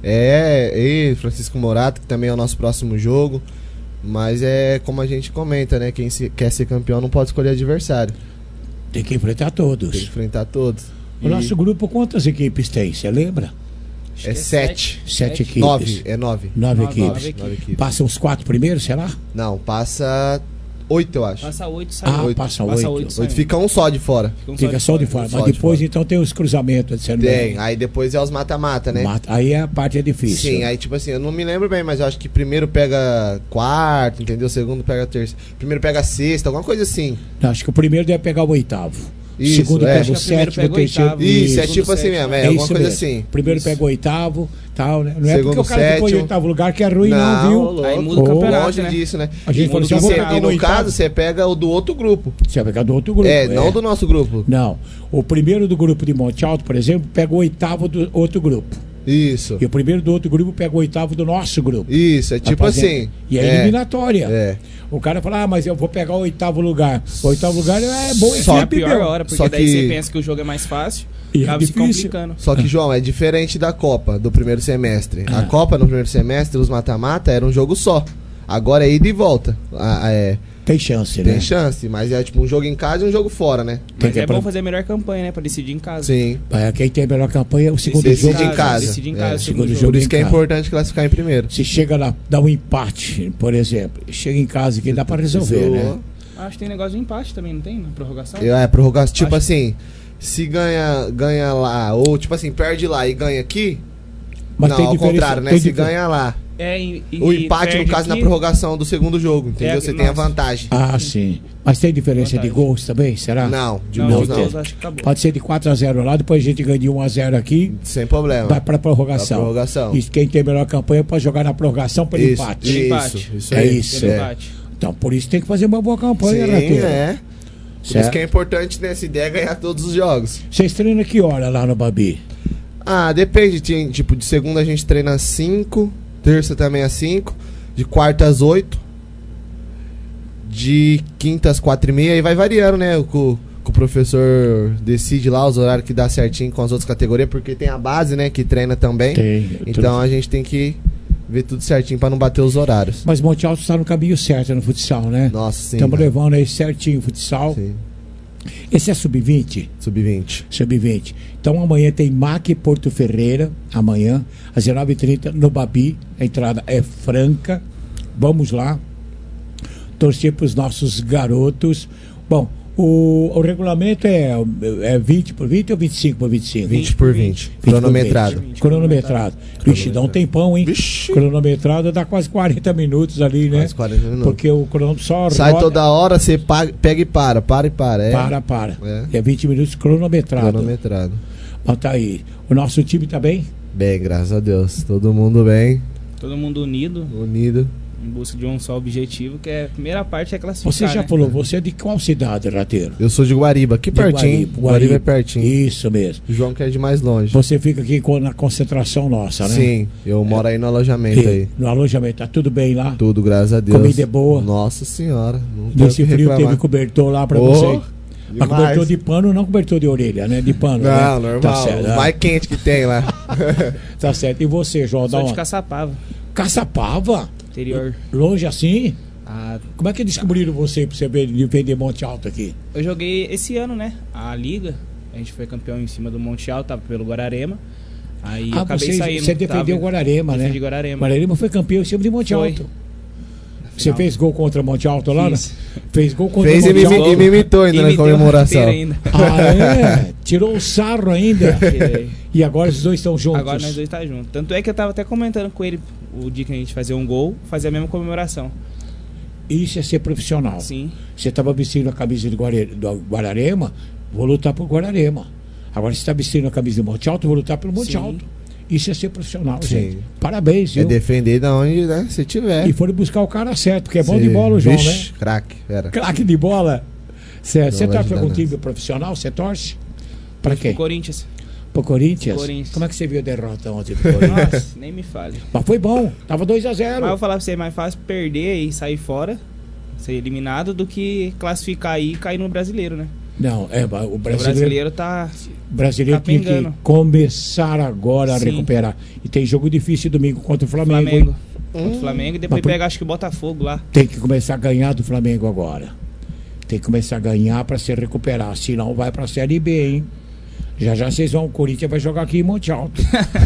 E Francisco Morato, que também é o nosso próximo jogo. Mas como a gente comenta, né? Quem quer ser campeão não pode escolher adversário. Tem que enfrentar todos. Tem que enfrentar todos. O nosso grupo, quantas equipes tem? Você lembra? É 7. 7 equipes. 9. 9 equipes. Passam os 4 primeiros, será? Não, passa 8, eu acho. Passa 8, sai 8. Passa 8. Fica um só de fora. Fica só de fora. Mas depois, então, tem os cruzamentos. Tem. Aí depois é os mata-mata, né? Aí a parte é difícil. Sim, aí tipo assim, eu não me lembro bem, mas eu acho que primeiro pega quarto, entendeu? Segundo pega terceiro. Primeiro pega sexta, alguma coisa assim. Não, acho que o primeiro deve pegar o 8º. Isso, segundo pega o 7º, o terceiro. Isso, é tipo assim mesmo, alguma coisa assim. Primeiro pega o 8º, tal, né? Não é Segundo, porque o cara ficou em 8º lugar que é ruim, não, viu? Louco. Aí muda o campeonato, longe né? disso, né? A gente falou assim, e no caso, você pega o do outro grupo. Você vai pegar do outro grupo. Não do nosso grupo. Não. O primeiro do grupo de Monte Alto, por exemplo, pega o 8º do outro grupo. Isso. E o primeiro do outro grupo pega o 8º do nosso grupo. Isso, é tipo assim. E é eliminatória. O cara fala, mas eu vou pegar o 8º lugar. O 8º lugar é bom equipe, Só a pior hora, porque daí que... você pensa que o jogo é mais fácil e acaba se complicando. Só que, João, é diferente da Copa do primeiro semestre. A Copa no primeiro semestre, os mata-mata, era um jogo só. Agora é ida e volta. Tem chance, né? Tem chance, mas é tipo um jogo em casa e um jogo fora, né? Mas é bom fazer a melhor campanha, né? Pra decidir em casa. Sim. Quem tem a melhor campanha é o segundo decide jogo em casa. Decide em casa. Segundo jogo por isso que é importante classificar em primeiro. Se chega lá, dá um empate, por exemplo, chega em casa que dá pra resolver, né? Acho que tem negócio de empate também, não tem? Na prorrogação? Prorrogação, tipo assim, se ganha lá, ou tipo assim, perde lá e ganha aqui. Mas não, tem ao contrário, né? Se ganha lá. O empate, no caso, na prorrogação do segundo jogo, entendeu? Você tem a vantagem. Sim. Mas tem diferença de gols também, será? Não, de gols não. Acho que acabou. Pode ser de 4-0 lá, depois a gente ganha de 1-0 aqui. Sem problema. Vai pra prorrogação. E quem tem melhor campanha pode jogar na prorrogação pelo empate. Isso é isso. Então, por isso tem que fazer uma boa campanha, Sim, Por isso que é importante nessa ideia é ganhar todos os jogos. Vocês treinam que hora lá no Babi? Depende. Tipo, de segunda a gente treina às 5, terça também às 5, de quarta às 8, de quinta às 4h30, e vai variando, né? O professor decide lá os horários que dá certinho com as outras categorias, porque tem a base, né? Que treina também. Então a gente tem que ver tudo certinho pra não bater os horários. Mas Monte Alto está no caminho certo no futsal, né? Nossa, sim. Estamos levando aí certinho o futsal. Sim. Esse é sub-20? Sub-20. Então amanhã tem MAC Porto Ferreira, amanhã, às 19h30, no Babi. A entrada é franca. Vamos lá. Torcer para os nossos garotos. Bom, o regulamento é 20 por 20 ou 25 por 25? 20 por 20. Cronometrado. Cronometrado. Vixe, dá um tempão, hein? Cronometrado dá quase 40 minutos ali, né? Quase 40 minutos. Porque o cronômetro só sai roda... toda hora, você pega e para e para. Para. É 20 minutos cronometrado. Bom, tá aí. O nosso time tá bem? Bem, graças a Deus. Todo mundo bem. Todo mundo unido. Em busca de um só objetivo, que é a primeira parte é classificar. Você já falou, você é de qual cidade, Rateiro? Eu sou de Guariba, aqui pertinho. Guariba é pertinho. Isso mesmo. O João quer ir de mais longe. Você fica aqui na concentração nossa, né? Sim, eu moro aí no alojamento aí. No alojamento, tá tudo bem lá? Tudo, graças a Deus. Comida é boa? Nossa senhora. Nesse frio teve cobertor lá pra você? Mas cobertor de pano, não cobertor de orelha, né? De pano. Não, né? normal. Tá certo, mais quente que tem lá. Tá certo. E você, João? Sou de Caçapava. Caçapava? Interior. Longe assim? Como é que descobriram você pra você vender Monte Alto aqui? Eu joguei esse ano, né? A Liga. A gente foi campeão em cima do Monte Alto, tava pelo Guararema. Aí eu acabei saindo. Você defendeu o Guararema, né? Defendi Guararema. Guararema foi campeão em cima de Monte Alto. Você fez gol contra Monte Alto lá? Fez gol contra Monte Alto. Fez e me imitou ainda na comemoração. Tirou o sarro ainda. E agora os dois estão juntos. Agora nós dois estamos juntos. Tanto é que eu tava até comentando com ele o dia que a gente fazia um gol, fazia a mesma comemoração. Isso é ser profissional. Sim. Você estava vestindo a camisa do Guararema, vou lutar por Guararema. Agora você está vestindo a camisa do Monte Alto, vou lutar pelo Monte Alto. Isso é ser profissional, gente. Parabéns, viu? É defender da onde, né, você tiver. E foram buscar o cara certo, porque é bom de bola o João, né? Craque, era. Craque de bola. Você torce para um time profissional? Você torce? Para quem? Corinthians. Pro Corinthians? Como é que você viu a derrota ontem pro Corinthians? Nossa, nem me fale. Mas foi bom, tava 2-0. Mas eu vou falar pra você, é mais fácil perder e sair fora, ser eliminado, do que classificar aí e cair no brasileiro, né? Não, o brasileiro tá. O brasileiro tem que começar agora a recuperar. E tem jogo difícil domingo contra o Flamengo. Contra o Flamengo e depois pega, acho que o Botafogo lá. Tem que começar a ganhar do Flamengo agora. Tem que começar a ganhar pra se recuperar. Senão vai pra Série B, hein? Já vocês vão, o Corinthians vai jogar aqui em Monte Alto.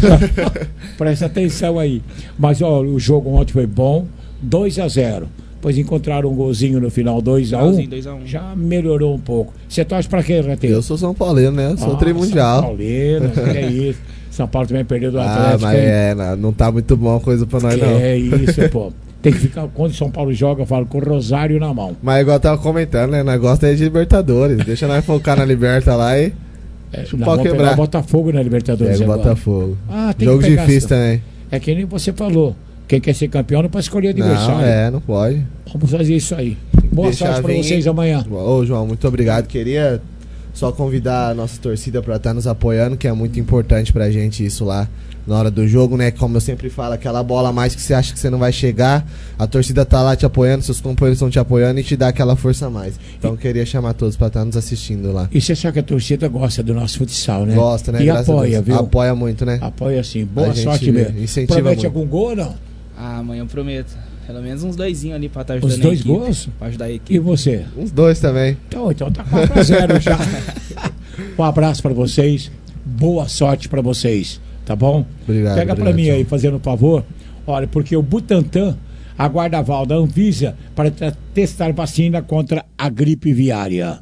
Presta atenção aí. Mas ó, o jogo ontem foi bom, 2-0. Depois encontraram um golzinho no final, 2-1. Já melhorou um pouco. Você torce pra quê, Rateiro? Eu sou São Paulino, né? Eu sou trimundial. São Paulino, é isso. São Paulo também perdeu do Atlético. Mas não tá muito bom a coisa pra nós, não. É isso, pô. Tem que ficar, quando o São Paulo joga, eu falo com o Rosário na mão. Mas igual eu tava comentando, né? O negócio é de Libertadores. Deixa nós focar na Liberta lá e... Vamos pegar o Botafogo na Libertadores agora. Botafogo. Tem jogo difícil também. É que nem você falou. Quem quer ser campeão não pode escolher adversário. Não pode. Vamos fazer isso aí. Boa sorte pra vocês amanhã. Ô, João, muito obrigado. Queria só convidar a nossa torcida pra estar nos apoiando, que é muito importante pra gente isso lá na hora do jogo, né? Como eu sempre falo, aquela bola a mais que você acha que você não vai chegar, a torcida tá lá te apoiando, seus companheiros estão te apoiando e te dá aquela força a mais. Então eu queria chamar todos pra estar nos assistindo lá. E você sabe que a torcida gosta do nosso futsal, né? Gosta, né? E apoia, viu? Apoia muito, né? Apoia sim. Boa sorte mesmo. Incentiva Promete muito. algum gol ou não? Amanhã eu prometo. Pelo menos uns 2 ali pra estar ajudando Os 2 a equipe. gols? Pra ajudar a equipe. E você? Uns 2 também. Então tá 4-0 já. Um abraço pra vocês. Boa sorte pra vocês. Tá bom? Obrigado. Pega pra mim aí, fazendo um favor. Olha, porque o Butantan aguarda aval da Anvisa para testar vacina contra a gripe viária.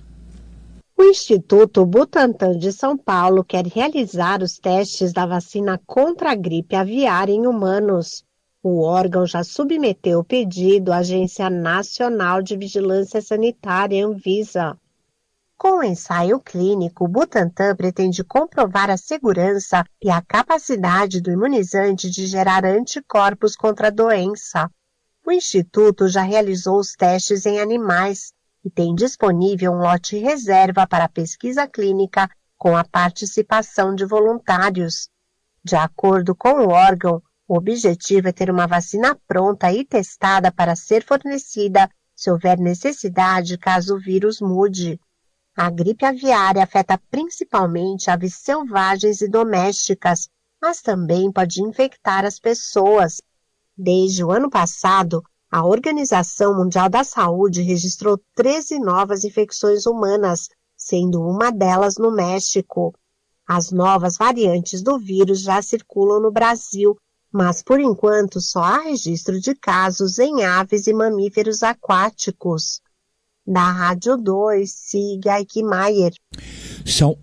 O Instituto Butantan de São Paulo quer realizar os testes da vacina contra a gripe aviária em humanos. O órgão já submeteu o pedido à Agência Nacional de Vigilância Sanitária, Anvisa. Com o ensaio clínico, o Butantan pretende comprovar a segurança e a capacidade do imunizante de gerar anticorpos contra a doença. O Instituto já realizou os testes em animais e tem disponível um lote reserva para pesquisa clínica com a participação de voluntários. De acordo com o órgão, o objetivo é ter uma vacina pronta e testada para ser fornecida se houver necessidade caso o vírus mude. A gripe aviária afeta principalmente aves selvagens e domésticas, mas também pode infectar as pessoas. Desde o ano passado, a Organização Mundial da Saúde registrou 13 novas infecções humanas, sendo uma delas no México. As novas variantes do vírus já circulam no Brasil, mas por enquanto só há registro de casos em aves e mamíferos aquáticos. Da Rádio 2, siga Eichmeier. São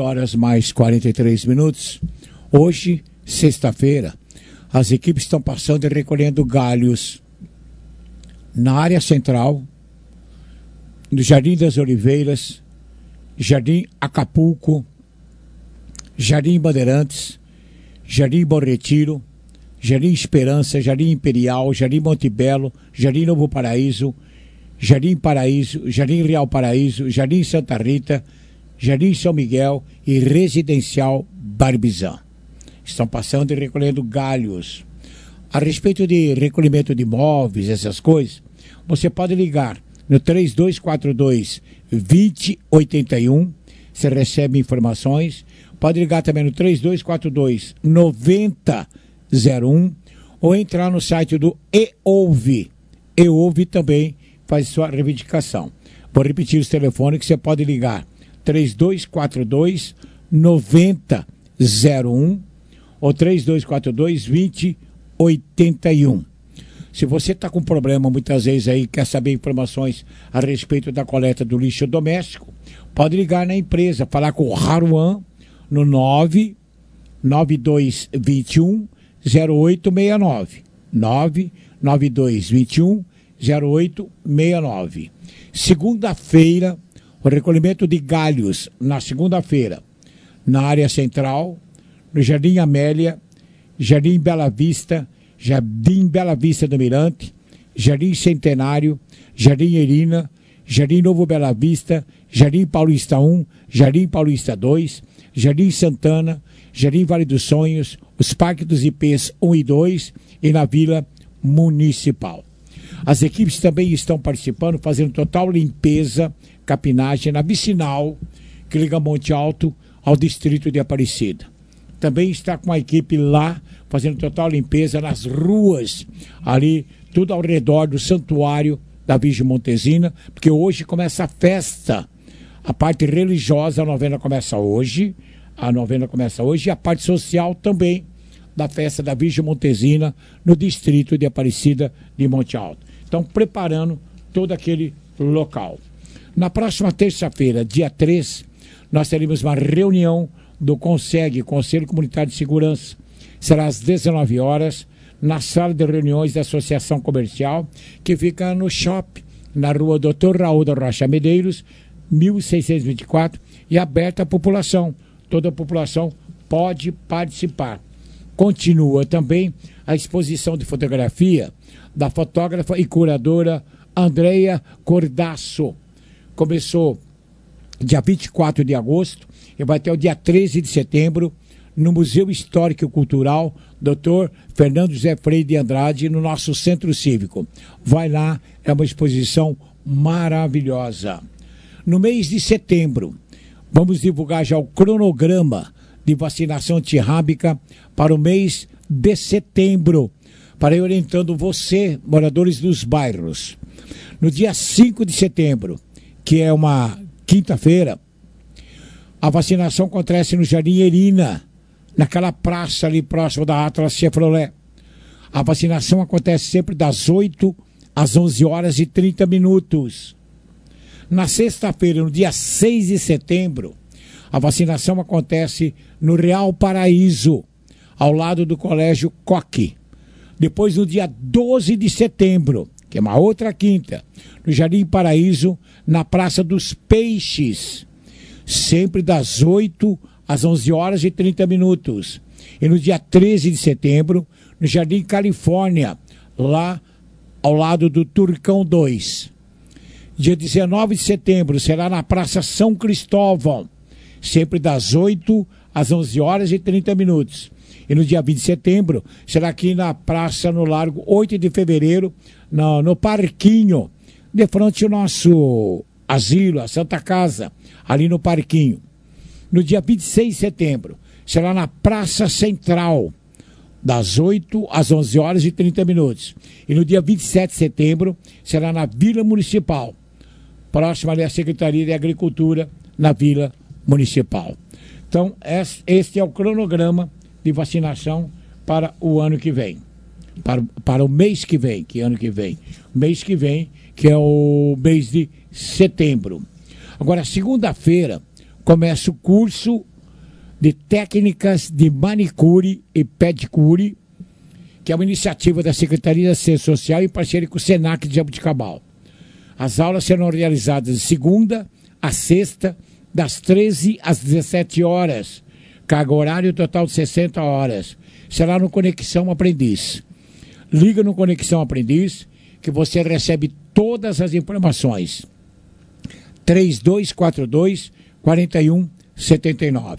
11h mais 43. Hoje, sexta-feira, as equipes estão passando e recolhendo galhos na área central, no Jardim das Oliveiras, Jardim Acapulco, Jardim Bandeirantes, Jardim Bom Retiro, Jardim Esperança, Jardim Imperial, Jardim Monte Belo, Jardim Novo Paraíso, Jardim Paraíso, Jardim Real Paraíso, Jardim Santa Rita, Jardim São Miguel e Residencial Barbizan. Estão passando e recolhendo galhos. A respeito de recolhimento de imóveis, essas coisas, você pode ligar no 3242-2081, você recebe informações. Pode ligar também no 3242-9001 ou entrar no site do EOUVE. EOUVE também faz sua reivindicação. Vou repetir os telefones que você pode ligar: 3242-9001 ou 3242-2081. Se você está com problema muitas vezes aí, quer saber informações a respeito da coleta do lixo doméstico, pode ligar na empresa, falar com o Haruan no 99221-0869. 99221-0869. Segunda-feira, o recolhimento de galhos na segunda-feira, na área central, no Jardim Amélia, Jardim Bela Vista do Mirante, Jardim Centenário, Jardim Erina, Jardim Novo Bela Vista, Jardim Paulista 1, Jardim Paulista 2, Jardim Santana, Jardim Vale dos Sonhos, os Parques dos IPs 1 e 2 e na Vila Municipal. As equipes também estão participando, fazendo total limpeza, capinagem na vicinal que liga Monte Alto ao distrito de Aparecida. Também está com a equipe lá, fazendo total limpeza nas ruas, ali, tudo ao redor do santuário da Virgem Montezina, porque hoje começa a festa, a parte religiosa, a novena começa hoje, e a parte social também, da festa da Virgem Montezina, no distrito de Aparecida de Monte Alto. Então, preparando todo aquele local. Na próxima terça-feira, dia 3, nós teremos uma reunião do CONSEG, Conselho Comunitário de Segurança. Será às 19 horas, na sala de reuniões da Associação Comercial, que fica no shopping, na rua Dr. Raul da Rocha Medeiros, 1624, e aberta à população. Toda a população pode participar. Continua também a exposição de fotografia da fotógrafa e curadora Andréia Cordasso. Começou dia 24 de agosto e vai até o dia 13 de setembro no Museu Histórico e Cultural Dr. Fernando José Freire de Andrade, no nosso Centro Cívico. Vai lá, é uma exposição maravilhosa. No mês de setembro, vamos divulgar já o cronograma de vacinação antirrábica para o mês de setembro, para ir orientando você, moradores dos bairros. No dia 5 de setembro, que é uma quinta-feira, a vacinação acontece no Jardim Erina, naquela praça ali próximo da Atlas Chevrolet. A vacinação acontece sempre das 8 às 11 horas e 30 minutos. Na sexta-feira, no dia 6 de setembro, a vacinação acontece no Real Paraíso, ao lado do Colégio Coque. Depois, no dia 12 de setembro, que é uma outra quinta, no Jardim Paraíso, na Praça dos Peixes, sempre das 8 às 11 horas e 30 minutos. E no dia 13 de setembro, no Jardim Califórnia, lá ao lado do Turcão 2. Dia 19 de setembro será na Praça São Cristóvão, sempre das 8 às 11 horas e 30 minutos. E no dia 20 de setembro será aqui na Praça no Largo 8 de Fevereiro, no Parquinho, de frente ao nosso asilo, a Santa Casa, ali no Parquinho. No dia 26 de setembro será na Praça Central, das 8 às 11 horas e 30 minutos. E no dia 27 de setembro será na Vila Municipal, próxima ali à Secretaria de Agricultura, na Vila Municipal. Então, este é o cronograma de vacinação para o ano que vem. Para o mês que vem, mês que vem, que é o mês de setembro. Agora, segunda-feira, começa o curso de técnicas de manicure e pedicure, que é uma iniciativa da Secretaria de Assistência Social em parceria com o Senac de Jabuticabal. As aulas serão realizadas de segunda a sexta, das 13 às 17 horas. Carga horário total de 60 horas. Será no Conexão Aprendiz. Liga no Conexão Aprendiz que você recebe todas as informações. 3242-4179.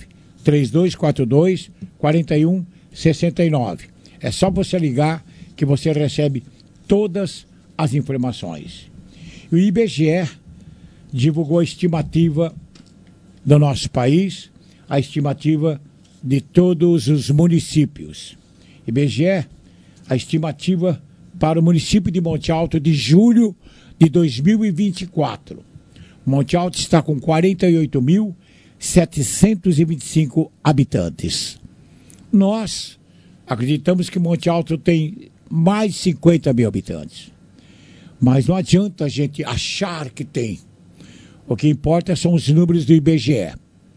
3242-4169. É só você ligar que você recebe todas as informações. O IBGE divulgou a estimativa do nosso país, a estimativa de todos os municípios. IBGE, a estimativa para o município de Monte Alto de julho de 2024. Monte Alto está com 48.725 habitantes. Nós acreditamos que Monte Alto tem mais de 50 mil habitantes. Mas não adianta a gente achar que tem. O que importa são os números do IBGE.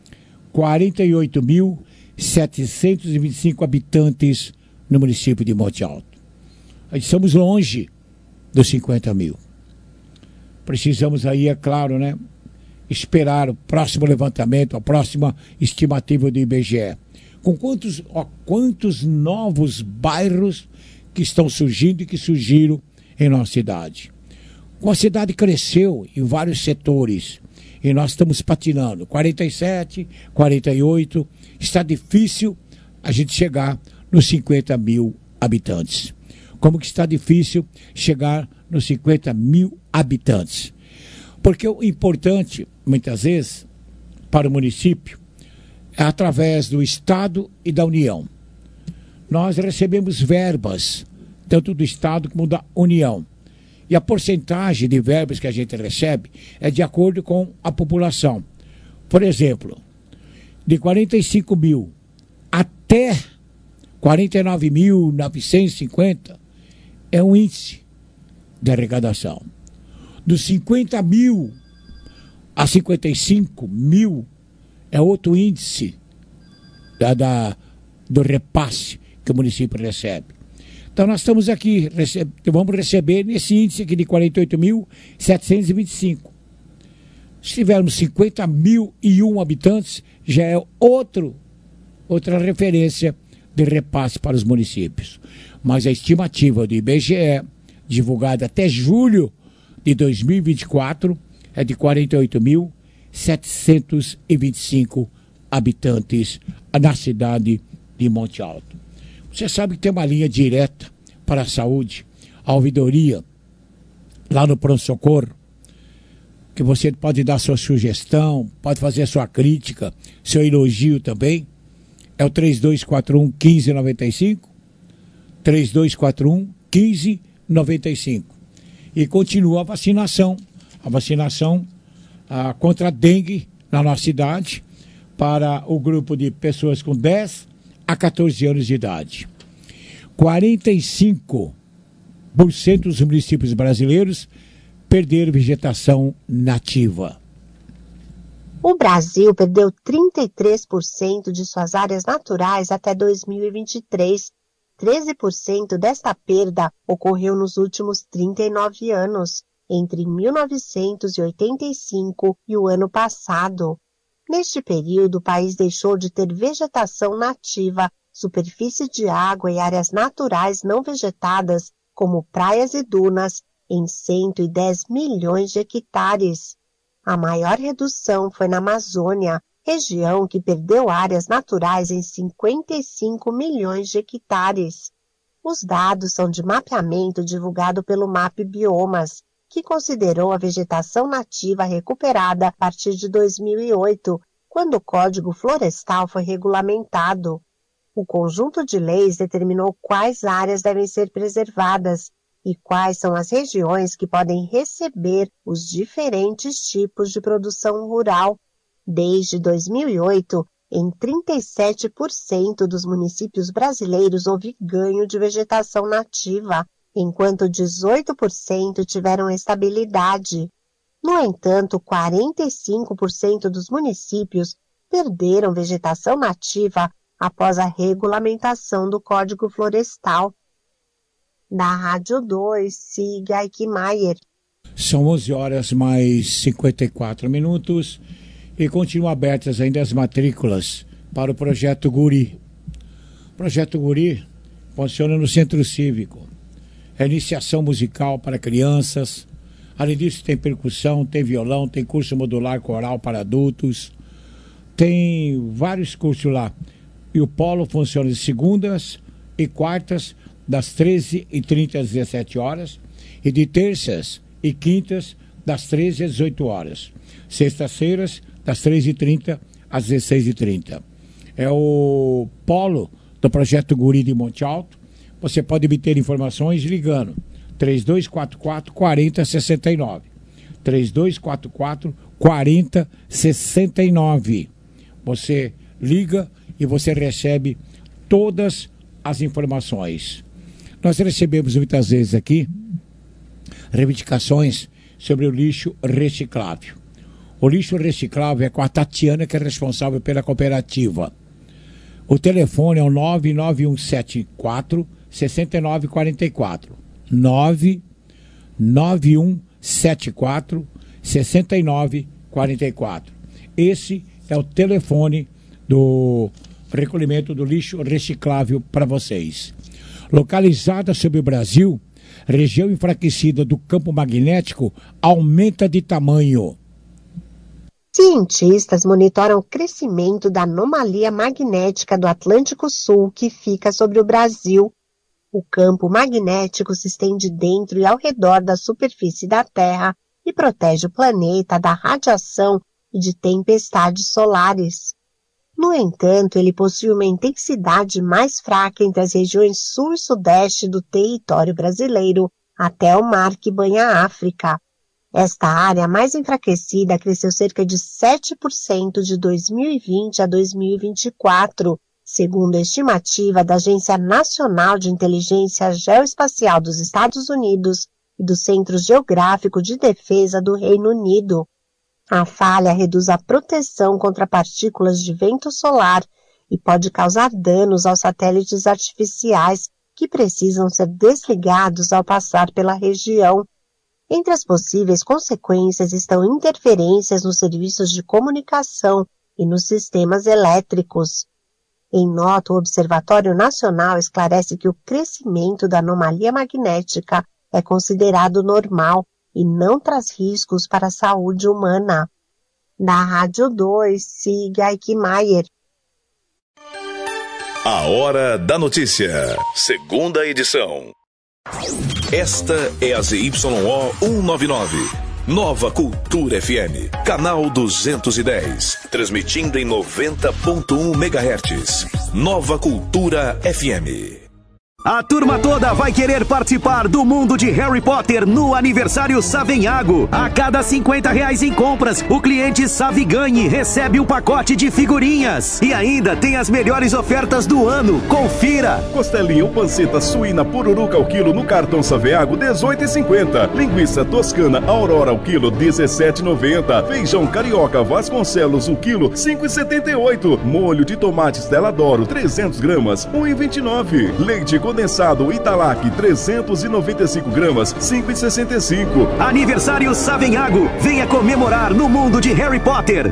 48.725 habitantes no município de Monte Alto. Estamos longe dos 50 mil. Precisamos aí, é claro, né, esperar o próximo levantamento, a próxima estimativa do IBGE. Com quantos novos bairros que estão surgindo e que surgiram em nossa cidade. A cidade cresceu em vários setores e nós estamos patinando. 47, 48, está difícil a gente chegar nos 50 mil habitantes. Como que está difícil chegar nos 50 mil habitantes? Porque o importante, muitas vezes, para o município, é através do Estado e da União. Nós recebemos verbas, tanto do Estado como da União. E a porcentagem de verbas que a gente recebe é de acordo com a população. Por exemplo, de 45 mil até 49.950 é um índice de arrecadação. Dos 50 mil a 55 mil é outro índice do repasse que o município recebe. Então nós estamos aqui, vamos receber nesse índice aqui de 48.725. Se tivermos 50.001 habitantes, já é outra referência de repasse para os municípios. Mas a estimativa do IBGE, divulgada até julho de 2024, é de 48.725 habitantes na cidade de Monte Alto. Você sabe que tem uma linha direta para a saúde, a ouvidoria, lá no pronto-socorro, que você pode dar sua sugestão, pode fazer a sua crítica, seu elogio também. É o 3241-1595, 3241-1595. E continua a vacinação contra a dengue na nossa cidade, para o grupo de pessoas com 10 a 14 anos de idade. 45% dos municípios brasileiros perderam vegetação nativa. O Brasil perdeu 33% de suas áreas naturais até 2023. 13% desta perda ocorreu nos últimos 39 anos, entre 1985 e o ano passado. Neste período, o país deixou de ter vegetação nativa, superfície de água e áreas naturais não vegetadas, como praias e dunas, em 110 milhões de hectares. A maior redução foi na Amazônia, região que perdeu áreas naturais em 55 milhões de hectares. Os dados são de mapeamento divulgado pelo MAP Biomas, que considerou a vegetação nativa recuperada a partir de 2008, quando o Código Florestal foi regulamentado. O conjunto de leis determinou quais áreas devem ser preservadas e quais são as regiões que podem receber os diferentes tipos de produção rural. Desde 2008, em 37% dos municípios brasileiros houve ganho de vegetação nativa, enquanto 18% tiveram estabilidade. No entanto, 45% dos municípios perderam vegetação nativa após a regulamentação do Código Florestal. Da Rádio 2, siga Eichmeier. São 11 horas mais 54 minutos e continuam abertas ainda as matrículas para o Projeto Guri. O Projeto Guri funciona no Centro Cívico. É iniciação musical para crianças. Além disso, tem percussão, tem violão, tem curso modular coral para adultos. Tem vários cursos lá. E o polo funciona de segundas e quartas, das 13h30 às 17 horas. E de terças e quintas, das 13 às 18 horas. Sextas-feiras, das 13h30 às 16h30. É o polo do Projeto Guri de Monte Alto. Você pode obter informações ligando 3244-4069. 3244-4069. Você liga e você recebe todas as informações. Nós recebemos muitas vezes aqui reivindicações sobre o lixo reciclável. O lixo reciclável é com a Tatiana, que é responsável pela cooperativa. O telefone é o 99174 6944. 99174 6944. Esse é o telefone do recolhimento do lixo reciclável para vocês. Localizada sobre o Brasil, região enfraquecida do campo magnético aumenta de tamanho. Cientistas monitoram o crescimento da anomalia magnética do Atlântico Sul, que fica sobre o Brasil. O campo magnético se estende dentro e ao redor da superfície da Terra e protege o planeta da radiação e de tempestades solares. No entanto, ele possui uma intensidade mais fraca entre as regiões sul e sudeste do território brasileiro, até o mar que banha a África. Esta área mais enfraquecida cresceu cerca de 7% de 2020 a 2024, segundo a estimativa da Agência Nacional de Inteligência Geoespacial dos Estados Unidos e do Centro Geográfico de Defesa do Reino Unido. A falha reduz a proteção contra partículas de vento solar e pode causar danos aos satélites artificiais que precisam ser desligados ao passar pela região. Entre as possíveis consequências estão interferências nos serviços de comunicação e nos sistemas elétricos. Em nota, o Observatório Nacional esclarece que o crescimento da anomalia magnética é considerado normal e não traz riscos para a saúde humana. Da Rádio 2, siga Ike Maier. A Hora da Notícia, segunda edição. Esta é a ZYO 199, Nova Cultura FM, canal 210, transmitindo em 90.1 MHz. Nova Cultura FM. A turma toda vai querer participar do mundo de Harry Potter no aniversário Savenhago. A cada R$50 em compras, o cliente Saviganhe recebe um pacote de figurinhas. E ainda tem as melhores ofertas do ano. Confira! Costelinha ou panceta suína pururuca ao quilo no cartão Saveago, R$18,50. Linguiça toscana Aurora ao quilo, R$17,90. Feijão carioca Vasconcelos, o quilo, R$5,78. Molho de tomate Stella D'Oro, 300 gramas, R$1,29. Leite condensado Italac, 395 gramas, R$5,65. Aniversário Savenhago. Venha comemorar no mundo de Harry Potter.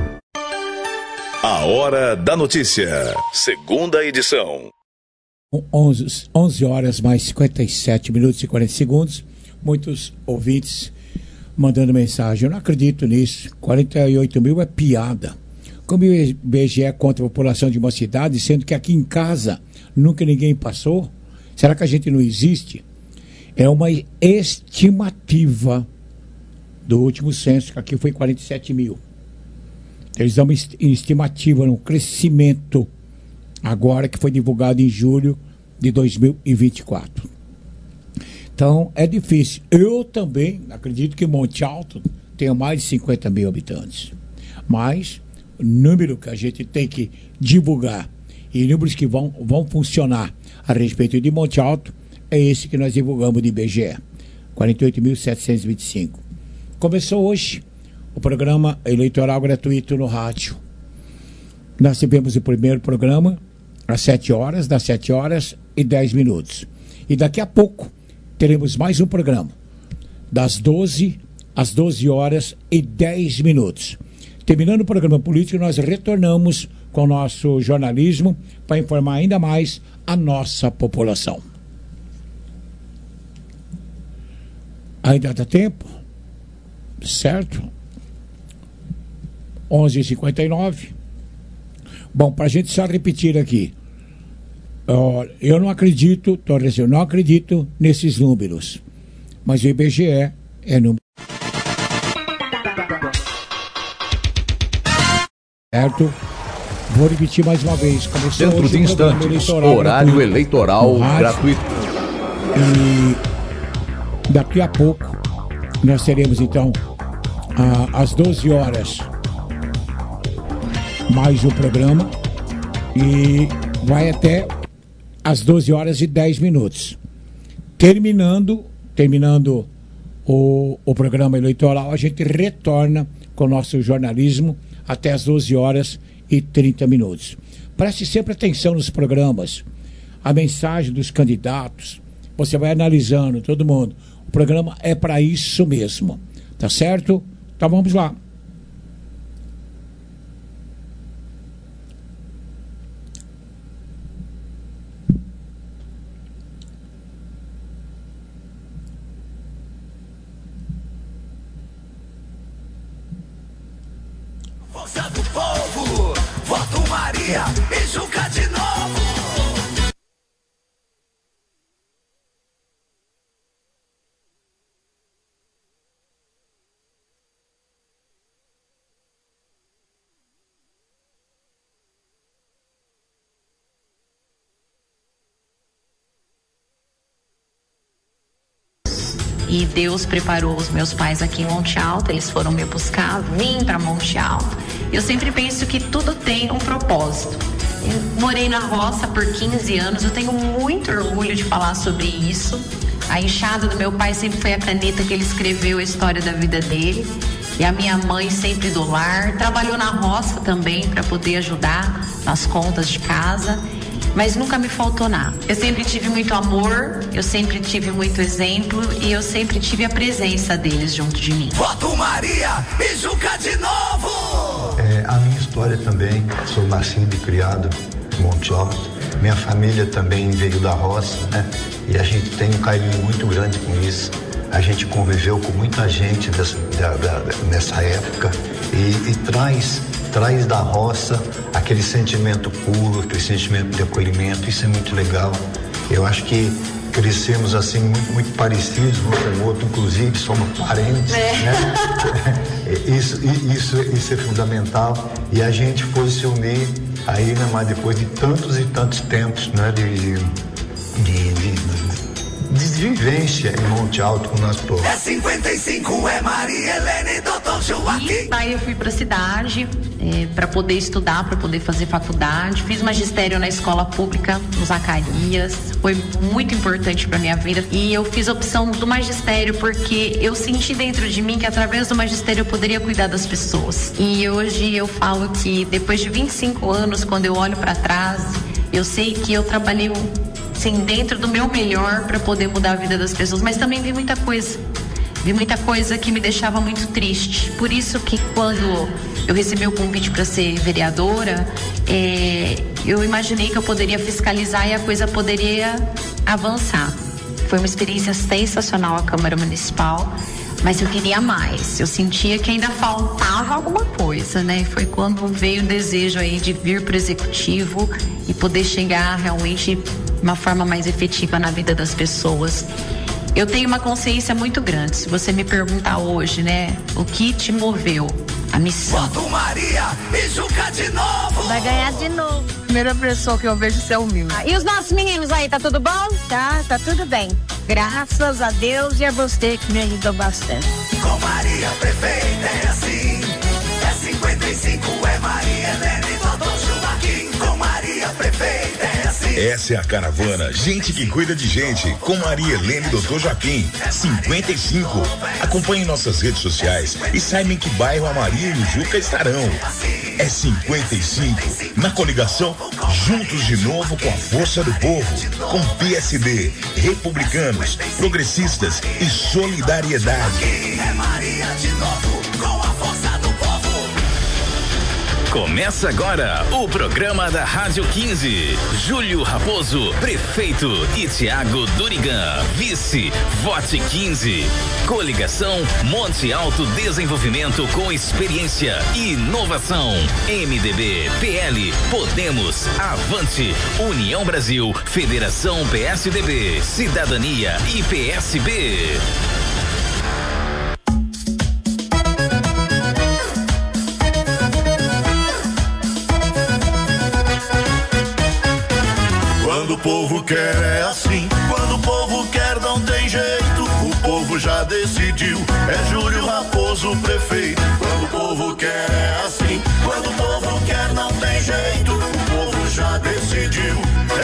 A Hora da Notícia, segunda edição. 11 horas mais 57 minutos e 40 segundos. Muitos ouvintes mandando mensagem. Eu não acredito nisso. 48 mil é piada. Como o IBGE é contra a população de uma cidade, sendo que aqui em casa nunca ninguém passou? Será que a gente não existe? É uma estimativa do último censo, que aqui foi 47 mil. Eles dão uma estimativa no crescimento, agora que foi divulgado em julho de 2024. Então, é difícil. Eu também acredito que Monte Alto tenha mais de 50 mil habitantes. Mas o número que a gente tem que divulgar e números que vão funcionar a respeito de Monte Alto é esse que nós divulgamos de IBGE, 48.725. Começou hoje o programa eleitoral gratuito no rádio. Nós tivemos o primeiro programa às 7 horas, das 7 horas e 10 minutos. E daqui a pouco teremos mais um programa, das 12 às 12 horas e 10 minutos. Terminando o programa político, nós retornamos com o nosso jornalismo para informar ainda mais a nossa população. Ainda dá tempo? Certo? 11h59. Bom, para a gente só repetir aqui. Eu não acredito, Torres, eu não acredito nesses números. Mas o IBGE é número. Certo? Vou repetir mais uma vez. Começou dentro de instantes, horário eleitoral gratuito. E daqui a pouco nós teremos então às 12 horas mais um programa e vai até às 12h10. Terminando o programa eleitoral, a gente retorna com o nosso jornalismo até às 12h30. Preste sempre atenção nos programas, a mensagem dos candidatos, você vai analisando, todo mundo. O programa é para isso mesmo, tá certo? Então vamos lá. Força do povo, voto Maria e Juca de novo. E Deus preparou os meus pais aqui em Monte Alto, eles foram me buscar, vim para Monte Alto. Eu sempre penso que tudo tem um propósito. Eu morei na roça por 15 anos, eu tenho muito orgulho de falar sobre isso. A enxada do meu pai sempre foi a caneta que ele escreveu a história da vida dele. E a minha mãe sempre do lar, trabalhou na roça também para poder ajudar nas contas de casa. Mas nunca me faltou nada. Eu sempre tive muito amor, eu sempre tive muito exemplo e eu sempre tive a presença deles junto de mim. Voto Maria e Juca de novo! A minha história também, sou nascido e criado em Monte Alto. Minha família também veio da roça, né? E a gente tem um carinho muito grande com isso. A gente conviveu com muita gente nessa época e traz da roça aquele sentimento puro, aquele sentimento de acolhimento. Isso é muito legal. Eu acho que crescemos assim muito parecidos um com o outro, inclusive somos parentes, né? Isso é fundamental. E a gente foi se unir aí, né, mas depois de tantos e tantos tempos, né, de vivência em Monte Alto com nós todos. É 55, é Maria Helene, Dr. Joaquim. E aí eu fui pra cidade para poder estudar, para poder fazer faculdade. Fiz magistério na escola pública, no Zacarias. Foi muito importante pra minha vida. E eu fiz a opção do magistério porque eu senti dentro de mim que através do magistério eu poderia cuidar das pessoas. E hoje eu falo que depois de 25 anos, quando eu olho pra trás, eu sei que eu trabalhei sim, dentro do meu melhor para poder mudar a vida das pessoas, mas também vi muita coisa que me deixava muito triste. Por isso que quando eu recebi o convite para ser vereadora, eu imaginei que eu poderia fiscalizar e a coisa poderia avançar. Foi uma experiência sensacional a Câmara Municipal, mas eu queria mais. Eu sentia que ainda faltava alguma coisa, né? Foi quando veio o desejo aí de vir para o Executivo e poder chegar realmente de uma forma mais efetiva na vida das pessoas. Eu tenho uma consciência muito grande. Se você me perguntar hoje, né, o que te moveu? A missão. Voto Maria e Juca de novo! Vai ganhar de novo. Primeira pessoa que eu vejo ser humilde. E os nossos meninos aí, tá tudo bom? Tá tudo bem. Graças a Deus e a você que me ajudou bastante. Com Maria prefeita é assim. É 55, é Maria Helene, Dr. Joaquim. Com Maria prefeita é assim. Essa é a caravana Gente que Cuida de Gente, com Maria Helene e Dr. Joaquim, 55. Acompanhe nossas redes sociais e saiba em que bairro a Maria e o Juca estarão. É 55, na coligação Juntos de Novo com a Força do Povo, com PSD, Republicanos, Progressistas e Solidariedade. É Maria de novo com a Força do Povo. Começa agora o programa da Rádio 15. Júlio Raposo, prefeito, e Tiago Durigan, vice. Vote 15. Coligação Monte Alto Desenvolvimento com experiência e inovação. MDB, PL, Podemos, Avante, União Brasil, Federação PSDB, Cidadania e PSB. Quando o povo quer é assim, quando o povo quer não tem jeito, o povo já decidiu, é Júlio Raposo prefeito. Quando o povo quer é assim, quando o povo quer não tem jeito, o povo já decidiu,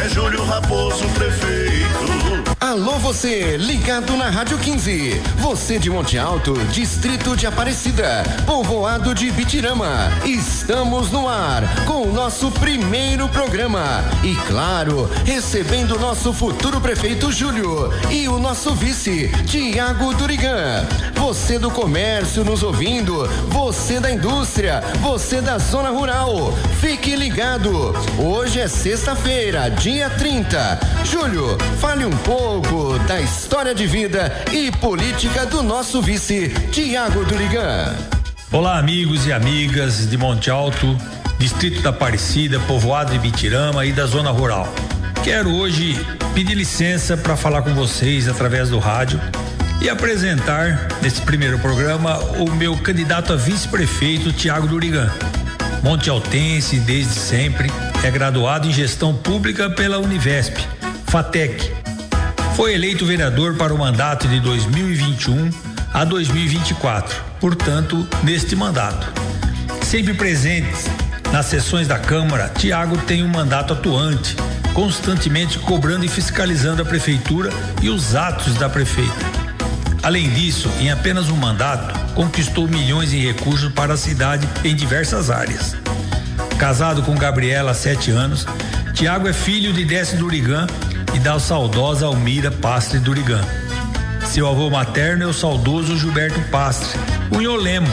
é Júlio Raposo prefeito. Alô você, ligado na Rádio 15. Você de Monte Alto, distrito de Aparecida, povoado de Bitirama. Estamos no ar com o nosso primeiro programa. E claro, recebendo o nosso futuro prefeito Júlio e o nosso vice, Tiago Durigan. Você do comércio nos ouvindo, você da indústria, você da zona rural. Fique ligado. Hoje é sexta-feira, dia 30. Júlio, fale um pouco da história de vida e política do nosso vice, Tiago Durigan. Olá, amigos e amigas de Monte Alto, distrito da Aparecida, povoado de Bitirama e da zona rural. Quero hoje pedir licença para falar com vocês através do rádio e apresentar nesse primeiro programa o meu candidato a vice-prefeito, Tiago Durigan. Monte Altense desde sempre, é graduado em gestão pública pela Univesp, FATEC. Foi eleito vereador para o mandato de 2021 a 2024, portanto, neste mandato. Sempre presente nas sessões da Câmara, Tiago tem um mandato atuante, constantemente cobrando e fiscalizando a prefeitura e os atos da prefeita. Além disso, em apenas um mandato, conquistou milhões em recursos para a cidade em diversas áreas. Casado com Gabriela há 7 anos, Tiago é filho de Décio Durigan e da saudosa Almira Pastre Durigan. Seu avô materno é o saudoso Gilberto Pastre, um iolemo.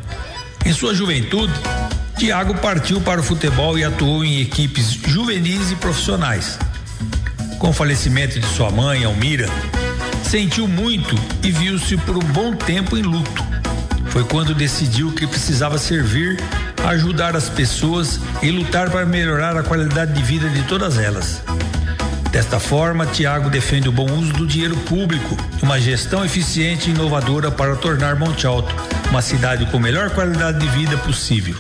Em sua juventude, Tiago partiu para o futebol e atuou em equipes juvenis e profissionais. Com o falecimento de sua mãe, Almira, sentiu muito e viu-se por um bom tempo em luto. Foi quando decidiu que precisava servir, ajudar as pessoas e lutar para melhorar a qualidade de vida de todas elas. Desta forma, Tiago defende o bom uso do dinheiro público e uma gestão eficiente e inovadora para tornar Monte Alto uma cidade com a melhor qualidade de vida possível.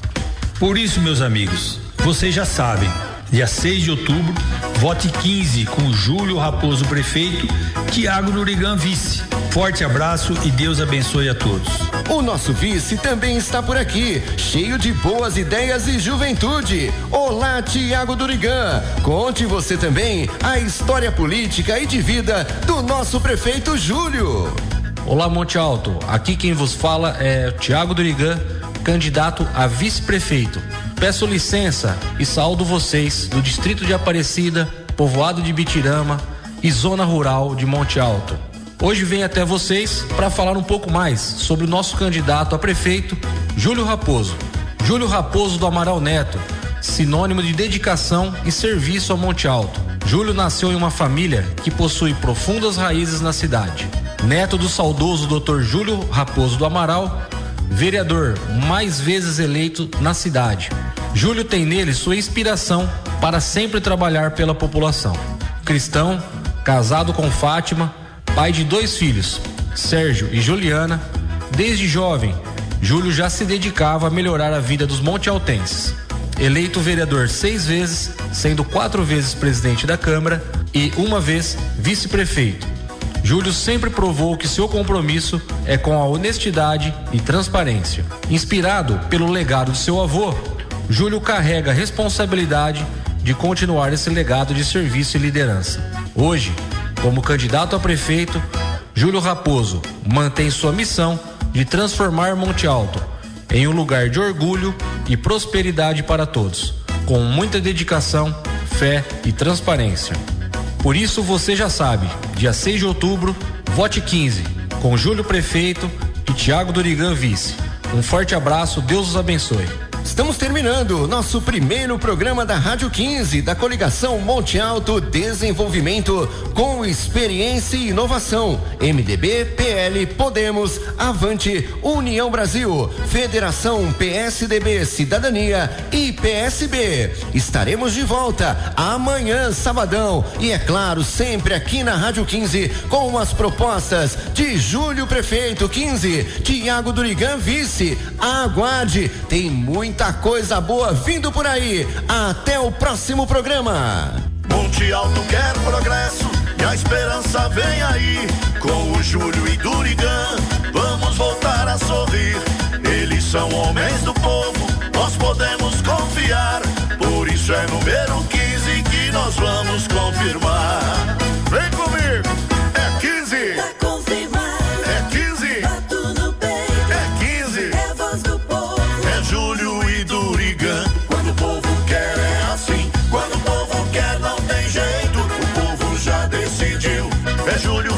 Por isso, meus amigos, vocês já sabem, dia 6 de outubro, vote 15 com Júlio Raposo prefeito, Tiago Durigan vice. Forte abraço e Deus abençoe a todos. O nosso vice também está por aqui, cheio de boas ideias e juventude. Olá, Tiago Durigan. Conte você também a história política e de vida do nosso prefeito Júlio. Olá, Monte Alto. Aqui quem vos fala é Tiago Durigan, candidato a vice-prefeito. Peço licença e saúdo vocês do distrito de Aparecida, povoado de Bitirama e zona rural de Monte Alto. Hoje venho até vocês para falar um pouco mais sobre o nosso candidato a prefeito, Júlio Raposo. Júlio Raposo do Amaral Neto, sinônimo de dedicação e serviço a Monte Alto. Júlio nasceu em uma família que possui profundas raízes na cidade. Neto do saudoso Dr. Júlio Raposo do Amaral, vereador mais vezes eleito na cidade. Júlio tem nele sua inspiração para sempre trabalhar pela população. Cristão, casado com Fátima, pai de 2 filhos, Sérgio e Juliana, desde jovem, Júlio já se dedicava a melhorar a vida dos montealtenses. Eleito vereador 6 vezes, sendo 4 vezes presidente da Câmara e 1 vez vice-prefeito. Júlio sempre provou que seu compromisso é com a honestidade e transparência. Inspirado pelo legado de seu avô, Júlio carrega a responsabilidade de continuar esse legado de serviço e liderança. Hoje, como candidato a prefeito, Júlio Raposo mantém sua missão de transformar Monte Alto em um lugar de orgulho e prosperidade para todos, com muita dedicação, fé e transparência. Por isso você já sabe, dia 6 de outubro, vote 15, com Júlio prefeito e Tiago Durigan vice. Um forte abraço, Deus os abençoe. Estamos terminando nosso primeiro programa da Rádio 15, da coligação Monte Alto Desenvolvimento com experiência e inovação. MDB, PL, Podemos, Avante, União Brasil, Federação PSDB, Cidadania e PSB. Estaremos de volta amanhã, sabadão, e é claro, sempre aqui na Rádio 15 com as propostas de Júlio Prefeito 15, Tiago Durigan Vice. Aguarde, tem muita coisa boa vindo por aí. Até o próximo programa. Monte Alto quer progresso e a esperança vem aí. Com o Júlio e Durigan vamos voltar a sorrir. Eles são homens do povo, nós podemos confiar. Por isso é número 15 que nós vamos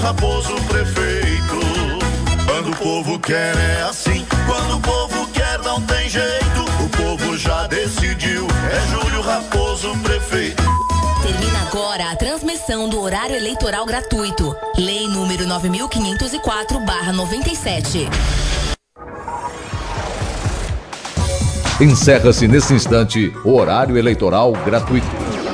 Raposo prefeito. Quando o povo quer é assim, quando o povo quer não tem jeito. O povo já decidiu, é Júlio Raposo prefeito. Termina agora a transmissão do horário eleitoral gratuito. Lei número 9504/97. Encerra-se nesse instante o horário eleitoral gratuito.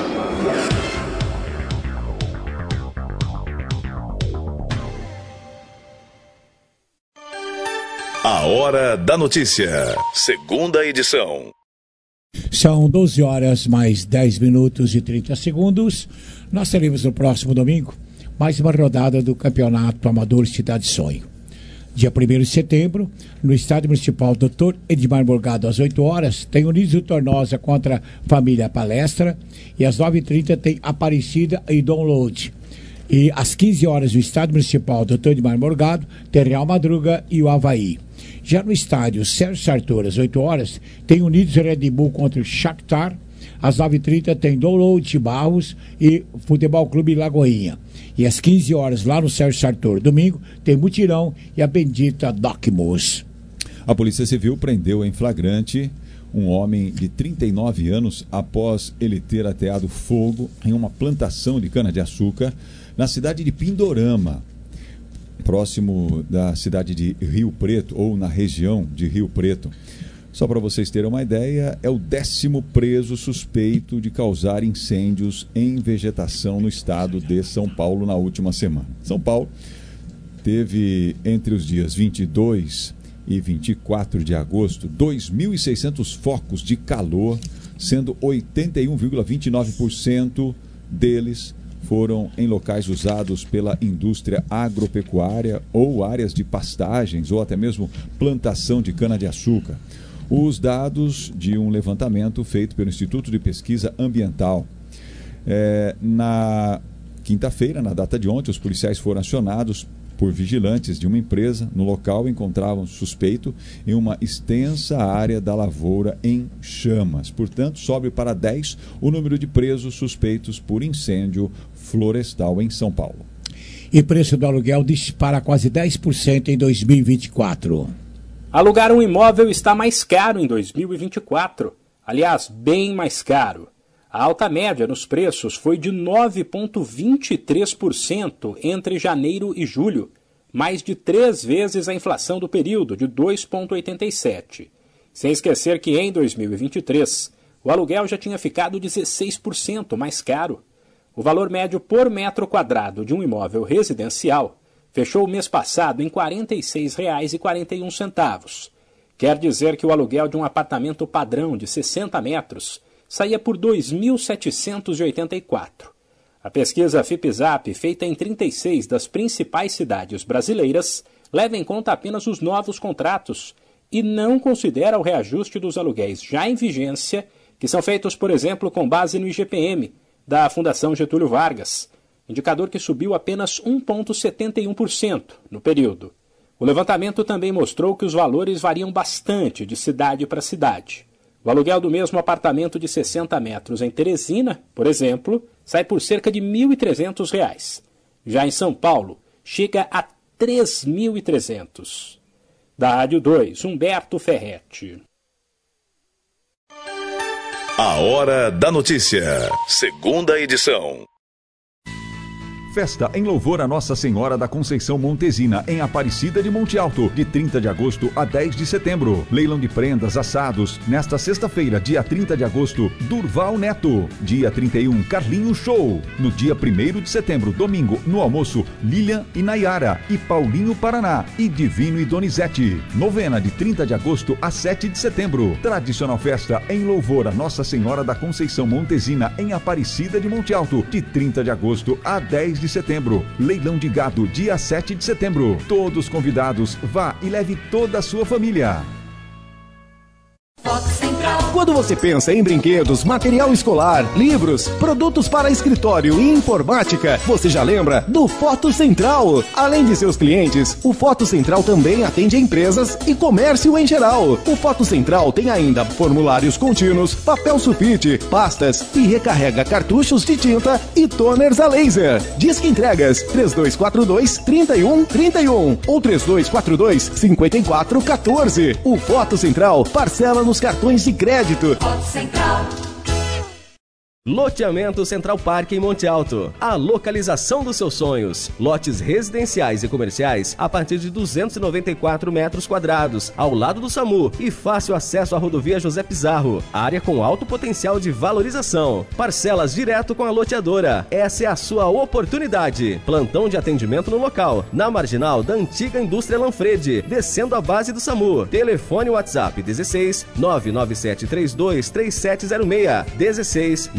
A Hora da Notícia, segunda edição. São 12 horas mais 10 minutos e 30 segundos. Nós teremos no próximo domingo mais uma rodada do Campeonato Amador Cidade Sonho. Dia 1º de setembro, no Estádio Municipal Dr. Edmar Morgado, às 8 horas, tem Unidos do Tornosa contra Família Palestra. E às 9h30 tem Aparecida e Download. E às 15 horas, no Estádio Municipal Dr. Edmar Morgado, tem Real Madruga e o Avaí. Já no estádio Sérgio Sartor, às 8 horas, tem Unidos Red Bull contra o Shakhtar. Às 9h30 tem Download Barros e Futebol Clube Lagoinha. E às 15 horas, lá no Sérgio Sartor, domingo, tem Mutirão e a bendita Docmus. A Polícia Civil prendeu em flagrante um homem de 39 anos após ele ter ateado fogo em uma plantação de cana-de-açúcar na cidade de Pindorama, próximo da cidade de Rio Preto, ou na região de Rio Preto. Só para vocês terem uma ideia, é o 10º preso suspeito de causar incêndios em vegetação no estado de São Paulo na última semana. São Paulo teve, entre os dias 22 e 24 de agosto, 2.600 focos de calor, sendo 81,29% deles foram em locais usados pela indústria agropecuária ou áreas de pastagens ou até mesmo plantação de cana-de-açúcar. Os dados de um levantamento feito pelo Instituto de Pesquisa Ambiental. Na quinta-feira, na data de ontem, os policiais foram acionados por vigilantes de uma empresa. No local encontravam suspeito em uma extensa área da lavoura em chamas. Portanto, sobe para 10 o número de presos suspeitos por incêndio florestal em São Paulo. E preço do aluguel dispara quase 10% em 2024. Alugar um imóvel está mais caro em 2024. Aliás, bem mais caro. A alta média nos preços foi de 9,23% entre janeiro e julho, mais de 3 vezes a inflação do período, de 2,87%. Sem esquecer que em 2023, o aluguel já tinha ficado 16% mais caro. O valor médio por metro quadrado de um imóvel residencial fechou o mês passado em R$ 46,41. Quer dizer que o aluguel de um apartamento padrão de 60 metros saía por R$ 2.784. A pesquisa FIPZAP, feita em 36 das principais cidades brasileiras, leva em conta apenas os novos contratos e não considera o reajuste dos aluguéis já em vigência, que são feitos, por exemplo, com base no IGPM, da Fundação Getúlio Vargas, indicador que subiu apenas 1,71% no período. O levantamento também mostrou que os valores variam bastante de cidade para cidade. O aluguel do mesmo apartamento de 60 metros em Teresina, por exemplo, sai por cerca de R$ 1.300. Já em São Paulo, chega a R$ 3.300. Da Rádio 2, Humberto Ferretti. A Hora da Notícia, segunda edição. Festa em louvor a Nossa Senhora da Conceição Montesina, em Aparecida de Monte Alto, de 30 de agosto a 10 de setembro. Leilão de prendas, assados. Nesta sexta-feira, dia 30 de agosto, Durval Neto. Dia 31, Carlinho Show. No dia 1º de setembro, domingo, no almoço, Lilian e Nayara, e Paulinho Paraná, e Divino e Donizete. Novena de 30 de agosto a 7 de setembro. Tradicional festa em louvor a Nossa Senhora da Conceição Montesina, em Aparecida de Monte Alto, de 30 de agosto a 10 de setembro. Leilão de gado, dia 7 de setembro. Todos convidados, vá e leve toda a sua família. Quando Quando você pensa em brinquedos, material escolar, livros, produtos para escritório e informática, você já lembra do Foto Central. Além de seus clientes, o Foto Central também atende empresas e comércio em geral. O Foto Central tem ainda formulários contínuos, papel sulfite, pastas e recarrega cartuchos de tinta e toners a laser. Disque entregas 3242-3131 ou 3242-5414. O Foto Central parcela nos cartões de crédito. Foto Central. Loteamento Central Park em Monte Alto. A localização dos seus sonhos. Lotes residenciais e comerciais a partir de 294 metros quadrados, ao lado do SAMU e fácil acesso à rodovia José Pizarro. Área com alto potencial de valorização. Parcelas direto com a loteadora. Essa é a sua oportunidade. Plantão de atendimento no local, na marginal da antiga indústria Lanfredi, descendo a base do SAMU. Telefone WhatsApp 16 997323706 16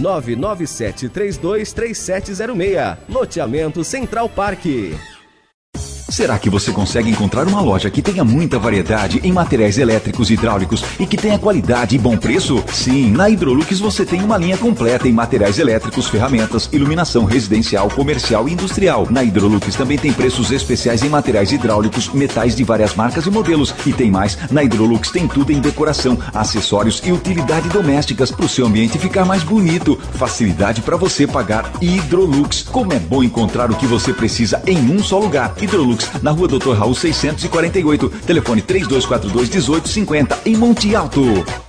997323706. Loteamento Central Park. Será que você consegue encontrar uma loja que tenha muita variedade em materiais elétricos e hidráulicos e que tenha qualidade e bom preço? Sim, na Hidrolux você tem uma linha completa em materiais elétricos, ferramentas, iluminação residencial, comercial e industrial. Na Hidrolux também tem preços especiais em materiais hidráulicos, metais de várias marcas e modelos. E tem mais, na Hidrolux tem tudo em decoração, acessórios e utilidade domésticas para o seu ambiente ficar mais bonito. Facilidade para você pagar. Hidrolux. Como é bom encontrar o que você precisa em um só lugar. Hidrolux, na rua Dr. Raul 648, telefone 3242-1850, em Monte Alto.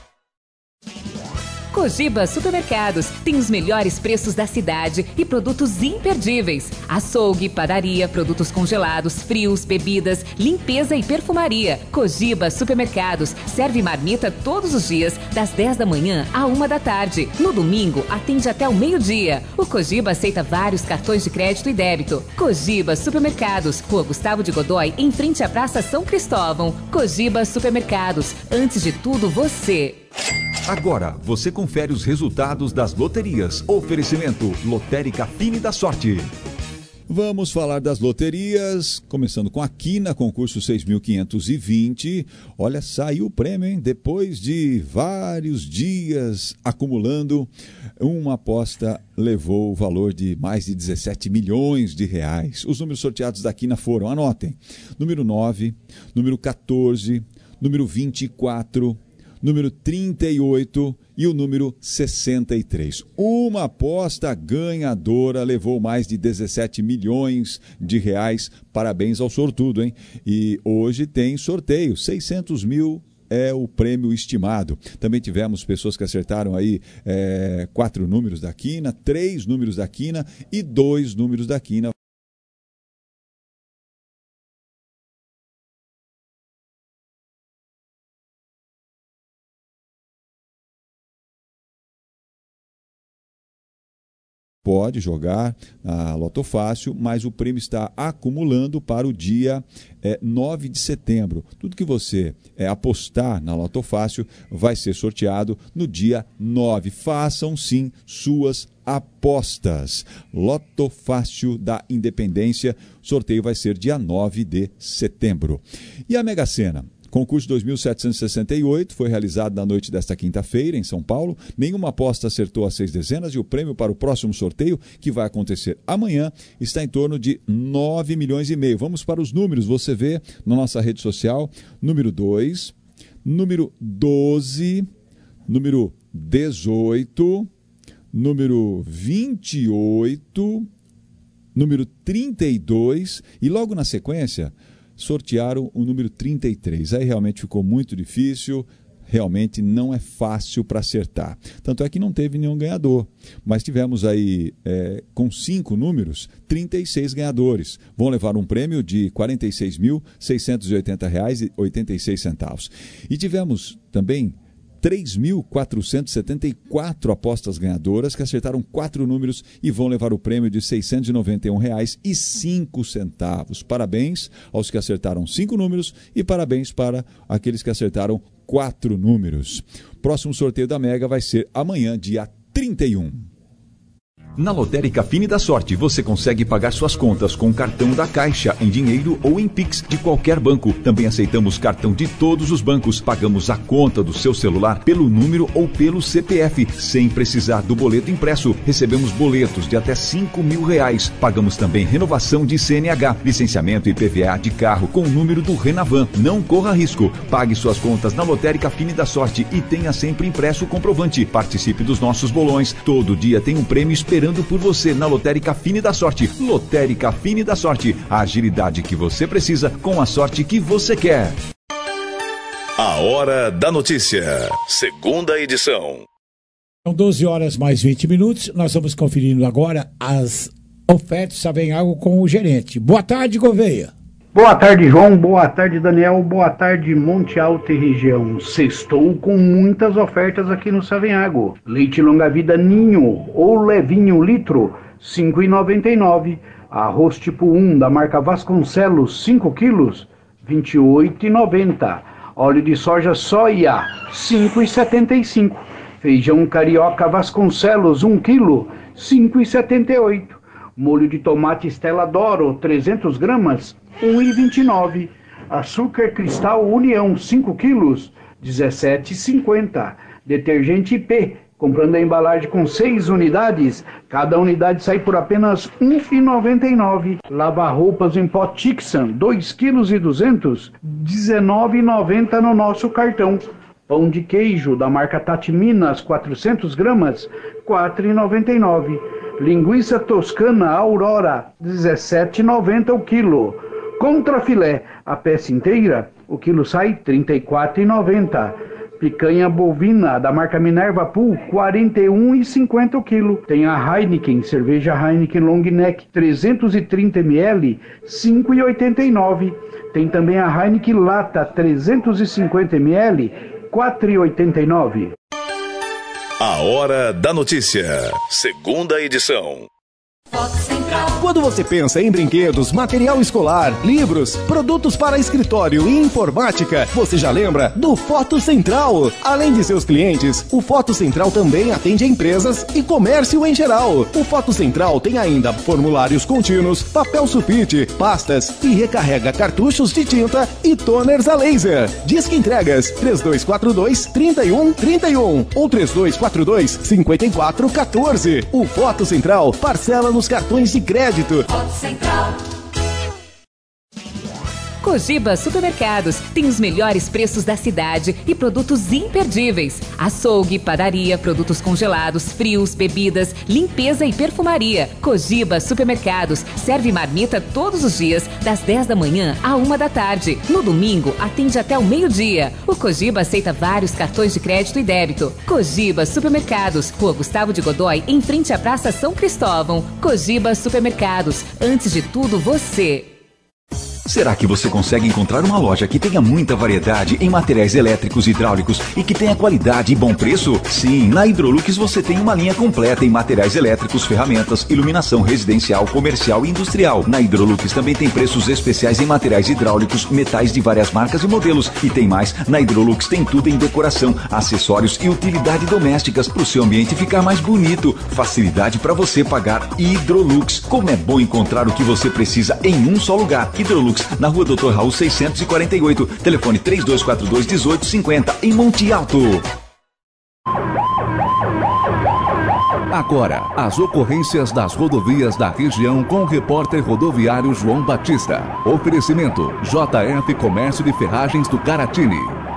Cogiba Supermercados tem os melhores preços da cidade e produtos imperdíveis. Açougue, padaria, produtos congelados, frios, bebidas, limpeza e perfumaria. Cogiba Supermercados serve marmita todos os dias, das 10 da manhã à 1 da tarde. No domingo, atende até o meio-dia. O Cogiba aceita vários cartões de crédito e débito. Cogiba Supermercados, Rua Gustavo de Godoy, em frente à Praça São Cristóvão. Cogiba Supermercados, antes de tudo você. Agora, você confere os resultados das loterias. Oferecimento Lotérica Fine da Sorte. Vamos falar das loterias, começando com a Quina, concurso 6.520. Olha, saiu o prêmio, hein? Depois de vários dias acumulando, uma aposta levou o valor de mais de 17 milhões de reais. Os números sorteados da Quina foram, anotem, número 9, número 14, número 24, número 38 e o número 63. Uma aposta ganhadora levou mais de 17 milhões de reais. Parabéns ao sortudo, hein? E hoje tem sorteio, 600 mil é o prêmio estimado. Também tivemos pessoas que acertaram aí 4 números da Quina, 3 números da Quina e 2 números da Quina. Pode jogar a Loto Fácil, mas o prêmio está acumulando para o dia 9 de setembro. Tudo que você apostar na Loto Fácil vai ser sorteado no dia 9. Façam sim suas apostas. Loto Fácil da Independência, sorteio vai ser dia 9 de setembro. E a Mega Sena? Concurso 2.768 foi realizado na noite desta quinta-feira em São Paulo. Nenhuma aposta acertou as 6 dezenas e o prêmio para o próximo sorteio, que vai acontecer amanhã, está em torno de 9 milhões e meio. Vamos para os números. Você vê na nossa rede social, número 2, número 12, número 18, número 28, número 32 e logo na sequência sortearam o número 33. Aí realmente ficou muito difícil, realmente não é fácil para acertar. Tanto é que não teve nenhum ganhador. Mas tivemos aí, com 5 números, 36 ganhadores. Vão levar um prêmio de R$ 46.680,86. E tivemos também 3.474 apostas ganhadoras que acertaram 4 números e vão levar o prêmio de R$ 691,05. Parabéns aos que acertaram 5 números e parabéns para aqueles que acertaram 4 números. Próximo sorteio da Mega vai ser amanhã, dia 31. Na Lotérica Fine da Sorte, você consegue pagar suas contas com o cartão da Caixa, em dinheiro ou em Pix de qualquer banco. Também aceitamos cartão de todos os bancos. Pagamos a conta do seu celular pelo número ou pelo CPF, sem precisar do boleto impresso. Recebemos boletos de até R$5.000. Pagamos também renovação de CNH, licenciamento e PVA de carro com o número do Renavan. Não corra risco. Pague suas contas na Lotérica Fine da Sorte e tenha sempre impresso o comprovante. Participe dos nossos bolões. Todo dia tem um prêmio esperando por você na Lotérica Fine da Sorte. Lotérica Fine da Sorte. A agilidade que você precisa com a sorte que você quer. A Hora da Notícia. Segunda edição. São 12 horas mais 20 minutos. Nós vamos conferindo agora as ofertas Savenhago com o gerente. Boa tarde, Gouveia. Boa tarde, João. Boa tarde, Daniel. Boa tarde, Monte Alto e região. Sextou com muitas ofertas aqui no Savenhago. Leite longa-vida Ninho ou levinho litro, R$ 5,99. Arroz tipo 1 da marca Vasconcelos, 5 quilos, R$ 28,90. Óleo de soja soia, R$ 5,75. Feijão carioca Vasconcelos, 1 quilo, R$ 5,78. Molho de tomate Stella D'Oro, 300 gramas, R$ 1,29. Açúcar cristal União, 5 quilos, R$ 17,50. Detergente IP, comprando a embalagem com 6 unidades, cada unidade sai por apenas R$ 1,99. Lava-roupas em pó Tixan, 2 quilos e 200, R$ 19,90 no nosso cartão. Pão de queijo da marca Tati Minas, 400 gramas, R$ 4,99. Linguiça toscana Aurora, R$ 17,90 o quilo. Contrafilé, a peça inteira, o quilo sai R$ 34,90. Picanha bovina da marca Minerva Pool, R$ 41,50 o quilo. Tem a Heineken, cerveja Heineken Long Neck, 330 ml, R$ 5,89. Tem também a Heineken Lata, 350 ml, R$ 4,89. A Hora da Notícia. Segunda edição. Quando você pensa em brinquedos, material escolar, livros, produtos para escritório e informática, você já lembra do Foto Central. Além de seus clientes, o Foto Central também atende a empresas e comércio em geral. O Foto Central tem ainda formulários contínuos, papel sulfite, pastas e recarrega cartuchos de tinta e toners a laser. Disque entregas 3242-3131 ou 3242-5414. O Foto Central parcela nos cartões de crédito. Central. Cogiba Supermercados tem os melhores preços da cidade e produtos imperdíveis. Açougue, padaria, produtos congelados, frios, bebidas, limpeza e perfumaria. Cogiba Supermercados serve marmita todos os dias, das 10 da manhã à 1 da tarde. No domingo, atende até o meio-dia. O Cogiba aceita vários cartões de crédito e débito. Cogiba Supermercados, Rua Gustavo de Godoy, em frente à Praça São Cristóvão. Cogiba Supermercados, antes de tudo você. Será que você consegue encontrar uma loja que tenha muita variedade em materiais elétricos e hidráulicos e que tenha qualidade e bom preço? Sim, na Hidrolux você tem uma linha completa em materiais elétricos, ferramentas, iluminação residencial, comercial e industrial. Na Hidrolux também tem preços especiais em materiais hidráulicos, metais de várias marcas e modelos. E tem mais, na Hidrolux tem tudo em decoração, acessórios e utilidade domésticas para o seu ambiente ficar mais bonito. Facilidade para você pagar Hidrolux. Como é bom encontrar o que você precisa em um só lugar. Hidrolux, na Rua Dr. Raul 648, telefone 3242-1850, em Monte Alto. Agora, as ocorrências das rodovias da região com o repórter rodoviário João Batista. Oferecimento JF Comércio de Ferragens do Caratini.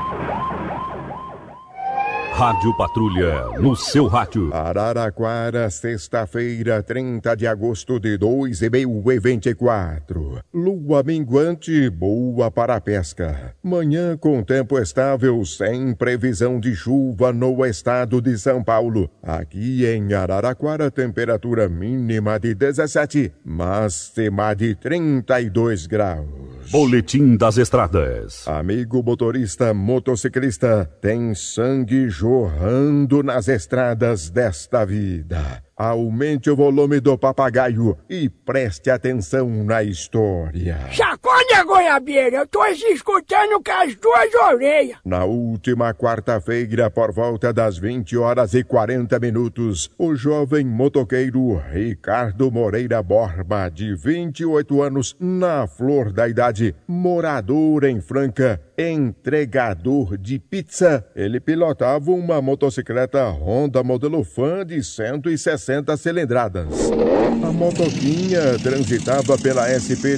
Rádio Patrulha, no seu rádio. Araraquara, sexta-feira, 30 de agosto de 2024. Lua minguante, boa para a pesca. Manhã com tempo estável, sem previsão de chuva no estado de São Paulo. Aqui em Araraquara, temperatura mínima de 17, máxima de 32 graus. Boletim das Estradas. Amigo motorista, motociclista, tem sangue jorrando nas estradas desta vida. aumente o volume do papagaio e preste atenção na história. Sacode a goiabeira, eu tô escutando com as duas orelhas. Na última quarta-feira, por volta das 20h40, o jovem motoqueiro Ricardo Moreira Borba, de 28 anos, na flor da idade, morador em Franca, entregador de pizza. Ele pilotava uma motocicleta Honda modelo Fan de 160 cilindradas. A motoquinha transitava pela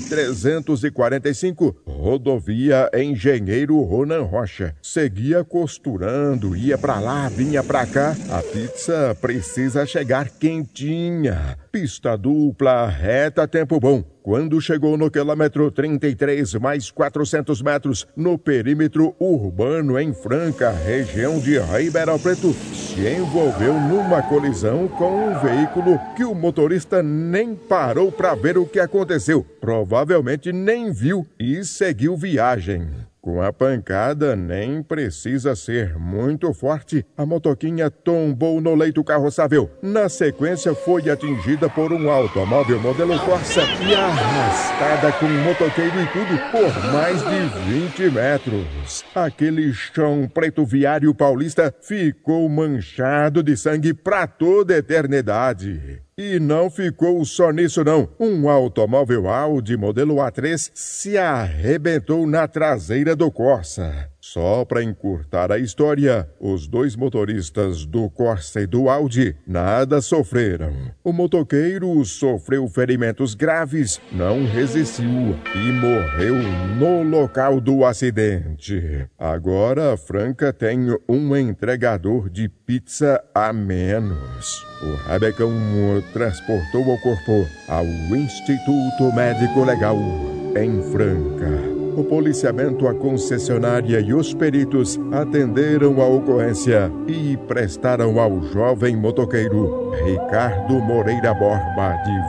SP-345, rodovia Engenheiro Ronan Rocha. Seguia costurando, ia pra lá, vinha pra cá. A pizza precisa chegar quentinha. Pista dupla, reta, tempo bom. Quando chegou no quilômetro 33 mais 400 metros, no perímetro urbano em Franca, região de Ribeirão Preto, se envolveu numa colisão com um veículo que o motorista nem parou para ver o que aconteceu. Provavelmente nem viu e seguiu viagem. Com a pancada, nem precisa ser muito forte, a motoquinha tombou no leito carroçável. Na sequência, foi atingida por um automóvel modelo Corsa e arrastada com o motoqueiro e tudo por mais de 20 metros. Aquele chão preto viário paulista ficou manchado de sangue para toda a eternidade. E não ficou só nisso não. Um automóvel Audi modelo A3 se arrebentou na traseira do Corsa. Só para encurtar a história, os dois motoristas do Corsa e do Audi nada sofreram. O motoqueiro sofreu ferimentos graves, não resistiu e morreu no local do acidente. Agora, Franca tem um entregador de pizza a menos. O Rabecão transportou o corpo ao Instituto Médico Legal em Franca. O policiamento, a concessionária e os peritos atenderam a ocorrência e prestaram ao jovem motoqueiro Ricardo Moreira Borba, de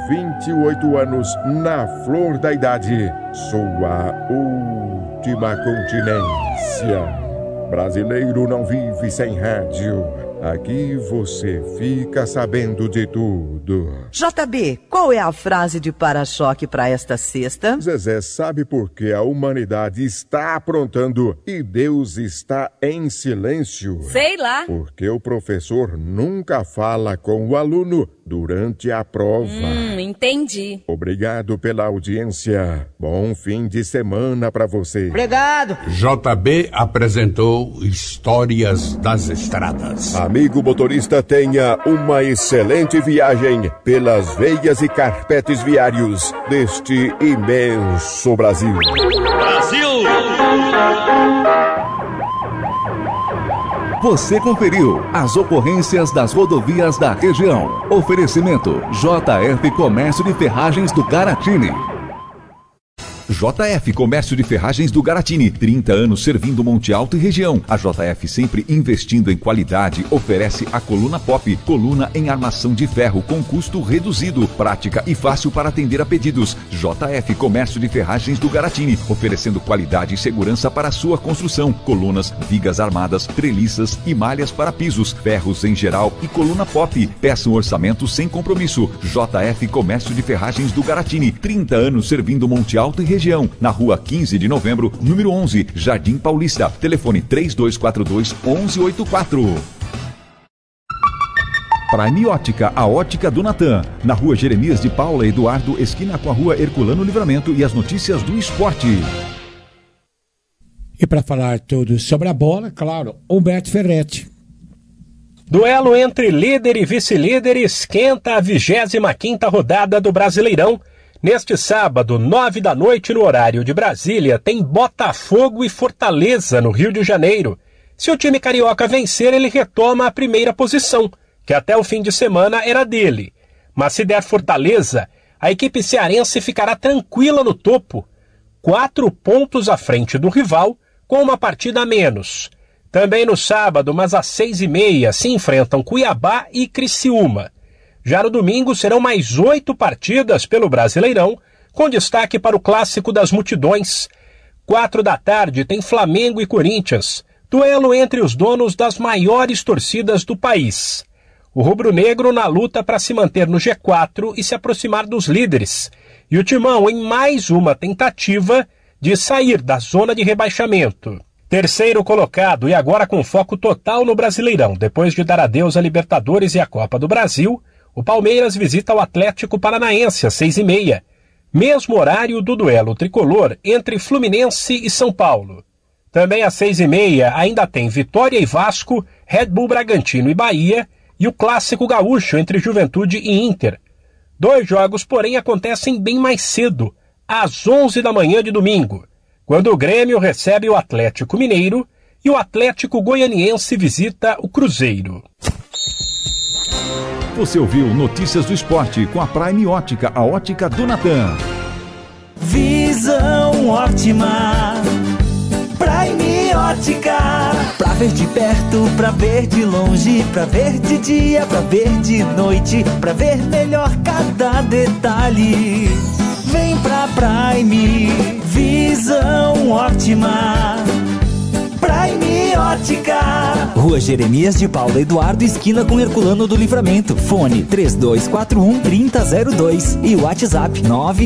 28 anos, na flor da idade, sua última continência. Brasileiro não vive sem rádio. Aqui você fica sabendo de tudo. JB, qual é a frase de para-choque para esta sexta? Zezé, sabe por que a humanidade está aprontando e Deus está em silêncio? Sei lá. Porque o professor nunca fala com o aluno durante a prova. Entendi. Obrigado pela audiência. Bom fim de semana para você. Obrigado. JB apresentou Histórias das Estradas. Amigo motorista, tenha uma excelente viagem pelas veias e carpetes viários deste imenso Brasil. Brasil! Você conferiu as ocorrências das rodovias da região. Oferecimento JF Comércio de Ferragens do Garatini. JF Comércio de Ferragens do Garatini, 30 anos servindo Monte Alto e região. A JF, sempre investindo em qualidade, oferece a coluna Pop, coluna em armação de ferro com custo reduzido, prática e fácil para atender a pedidos. JF Comércio de Ferragens do Garatini, oferecendo qualidade e segurança para a sua construção. Colunas, vigas armadas, treliças e malhas para pisos, ferros em geral e coluna Pop. Peça um orçamento sem compromisso. JF Comércio de Ferragens do Garatini, 30 anos servindo Monte Alto e região. Na rua 15 de novembro, número 11, Jardim Paulista. Telefone 3242-1184. Prime Ótica, a ótica do Natan. Na rua Jeremias de Paula Eduardo, esquina com a rua Herculano Livramento, e as notícias do esporte. E para falar tudo sobre a bola, claro, Humberto Ferretti. Duelo entre líder e vice-líder esquenta a 25ª rodada do Brasileirão. Neste sábado, 9 da noite, no horário de Brasília, tem Botafogo e Fortaleza, no Rio de Janeiro. Se o time carioca vencer, ele retoma a primeira posição, que até o fim de semana era dele. Mas se der Fortaleza, a equipe cearense ficará tranquila no topo, 4 pontos à frente do rival, com uma partida a menos. Também no sábado, mas às 6h30, se enfrentam Cuiabá e Criciúma. Já no domingo serão mais 8 partidas pelo Brasileirão, com destaque para o Clássico das Multidões. 4 da tarde tem Flamengo e Corinthians, duelo entre os donos das maiores torcidas do país. O rubro-negro na luta para se manter no G4 e se aproximar dos líderes. E o Timão em mais uma tentativa de sair da zona de rebaixamento. Terceiro colocado e agora com foco total no Brasileirão. Depois de dar adeus à Libertadores e à Copa do Brasil, o Palmeiras visita o Atlético Paranaense às 6h30. Mesmo horário do duelo tricolor entre Fluminense e São Paulo. Também às 6h30 ainda tem Vitória e Vasco, Red Bull Bragantino e Bahia e o clássico gaúcho entre Juventude e Inter. 2 jogos, porém, acontecem bem mais cedo, às 11 da manhã de domingo, quando o Grêmio recebe o Atlético Mineiro e o Atlético Goianiense visita o Cruzeiro. Você ouviu Notícias do Esporte com a Prime Ótica, a ótica do Natan. Visão ótima, Prime Ótica. Pra ver de perto, pra ver de longe, pra ver de dia, pra ver de noite, pra ver melhor cada detalhe. Vem pra Prime, visão ótima, Prime Ótica. Rua Jeremias de Paula Eduardo, esquina com Herculano do Livramento. Fone 3241-3002 e WhatsApp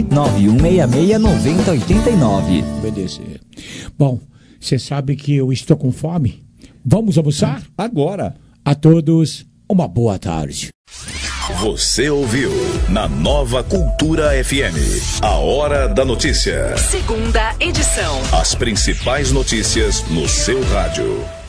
991669089. Obedecer. Bom, você sabe que eu estou com fome? Vamos almoçar? Agora. A todos, uma boa tarde. Você ouviu na Nova Cultura FM, a Hora da Notícia. Segunda edição. As principais notícias no seu rádio.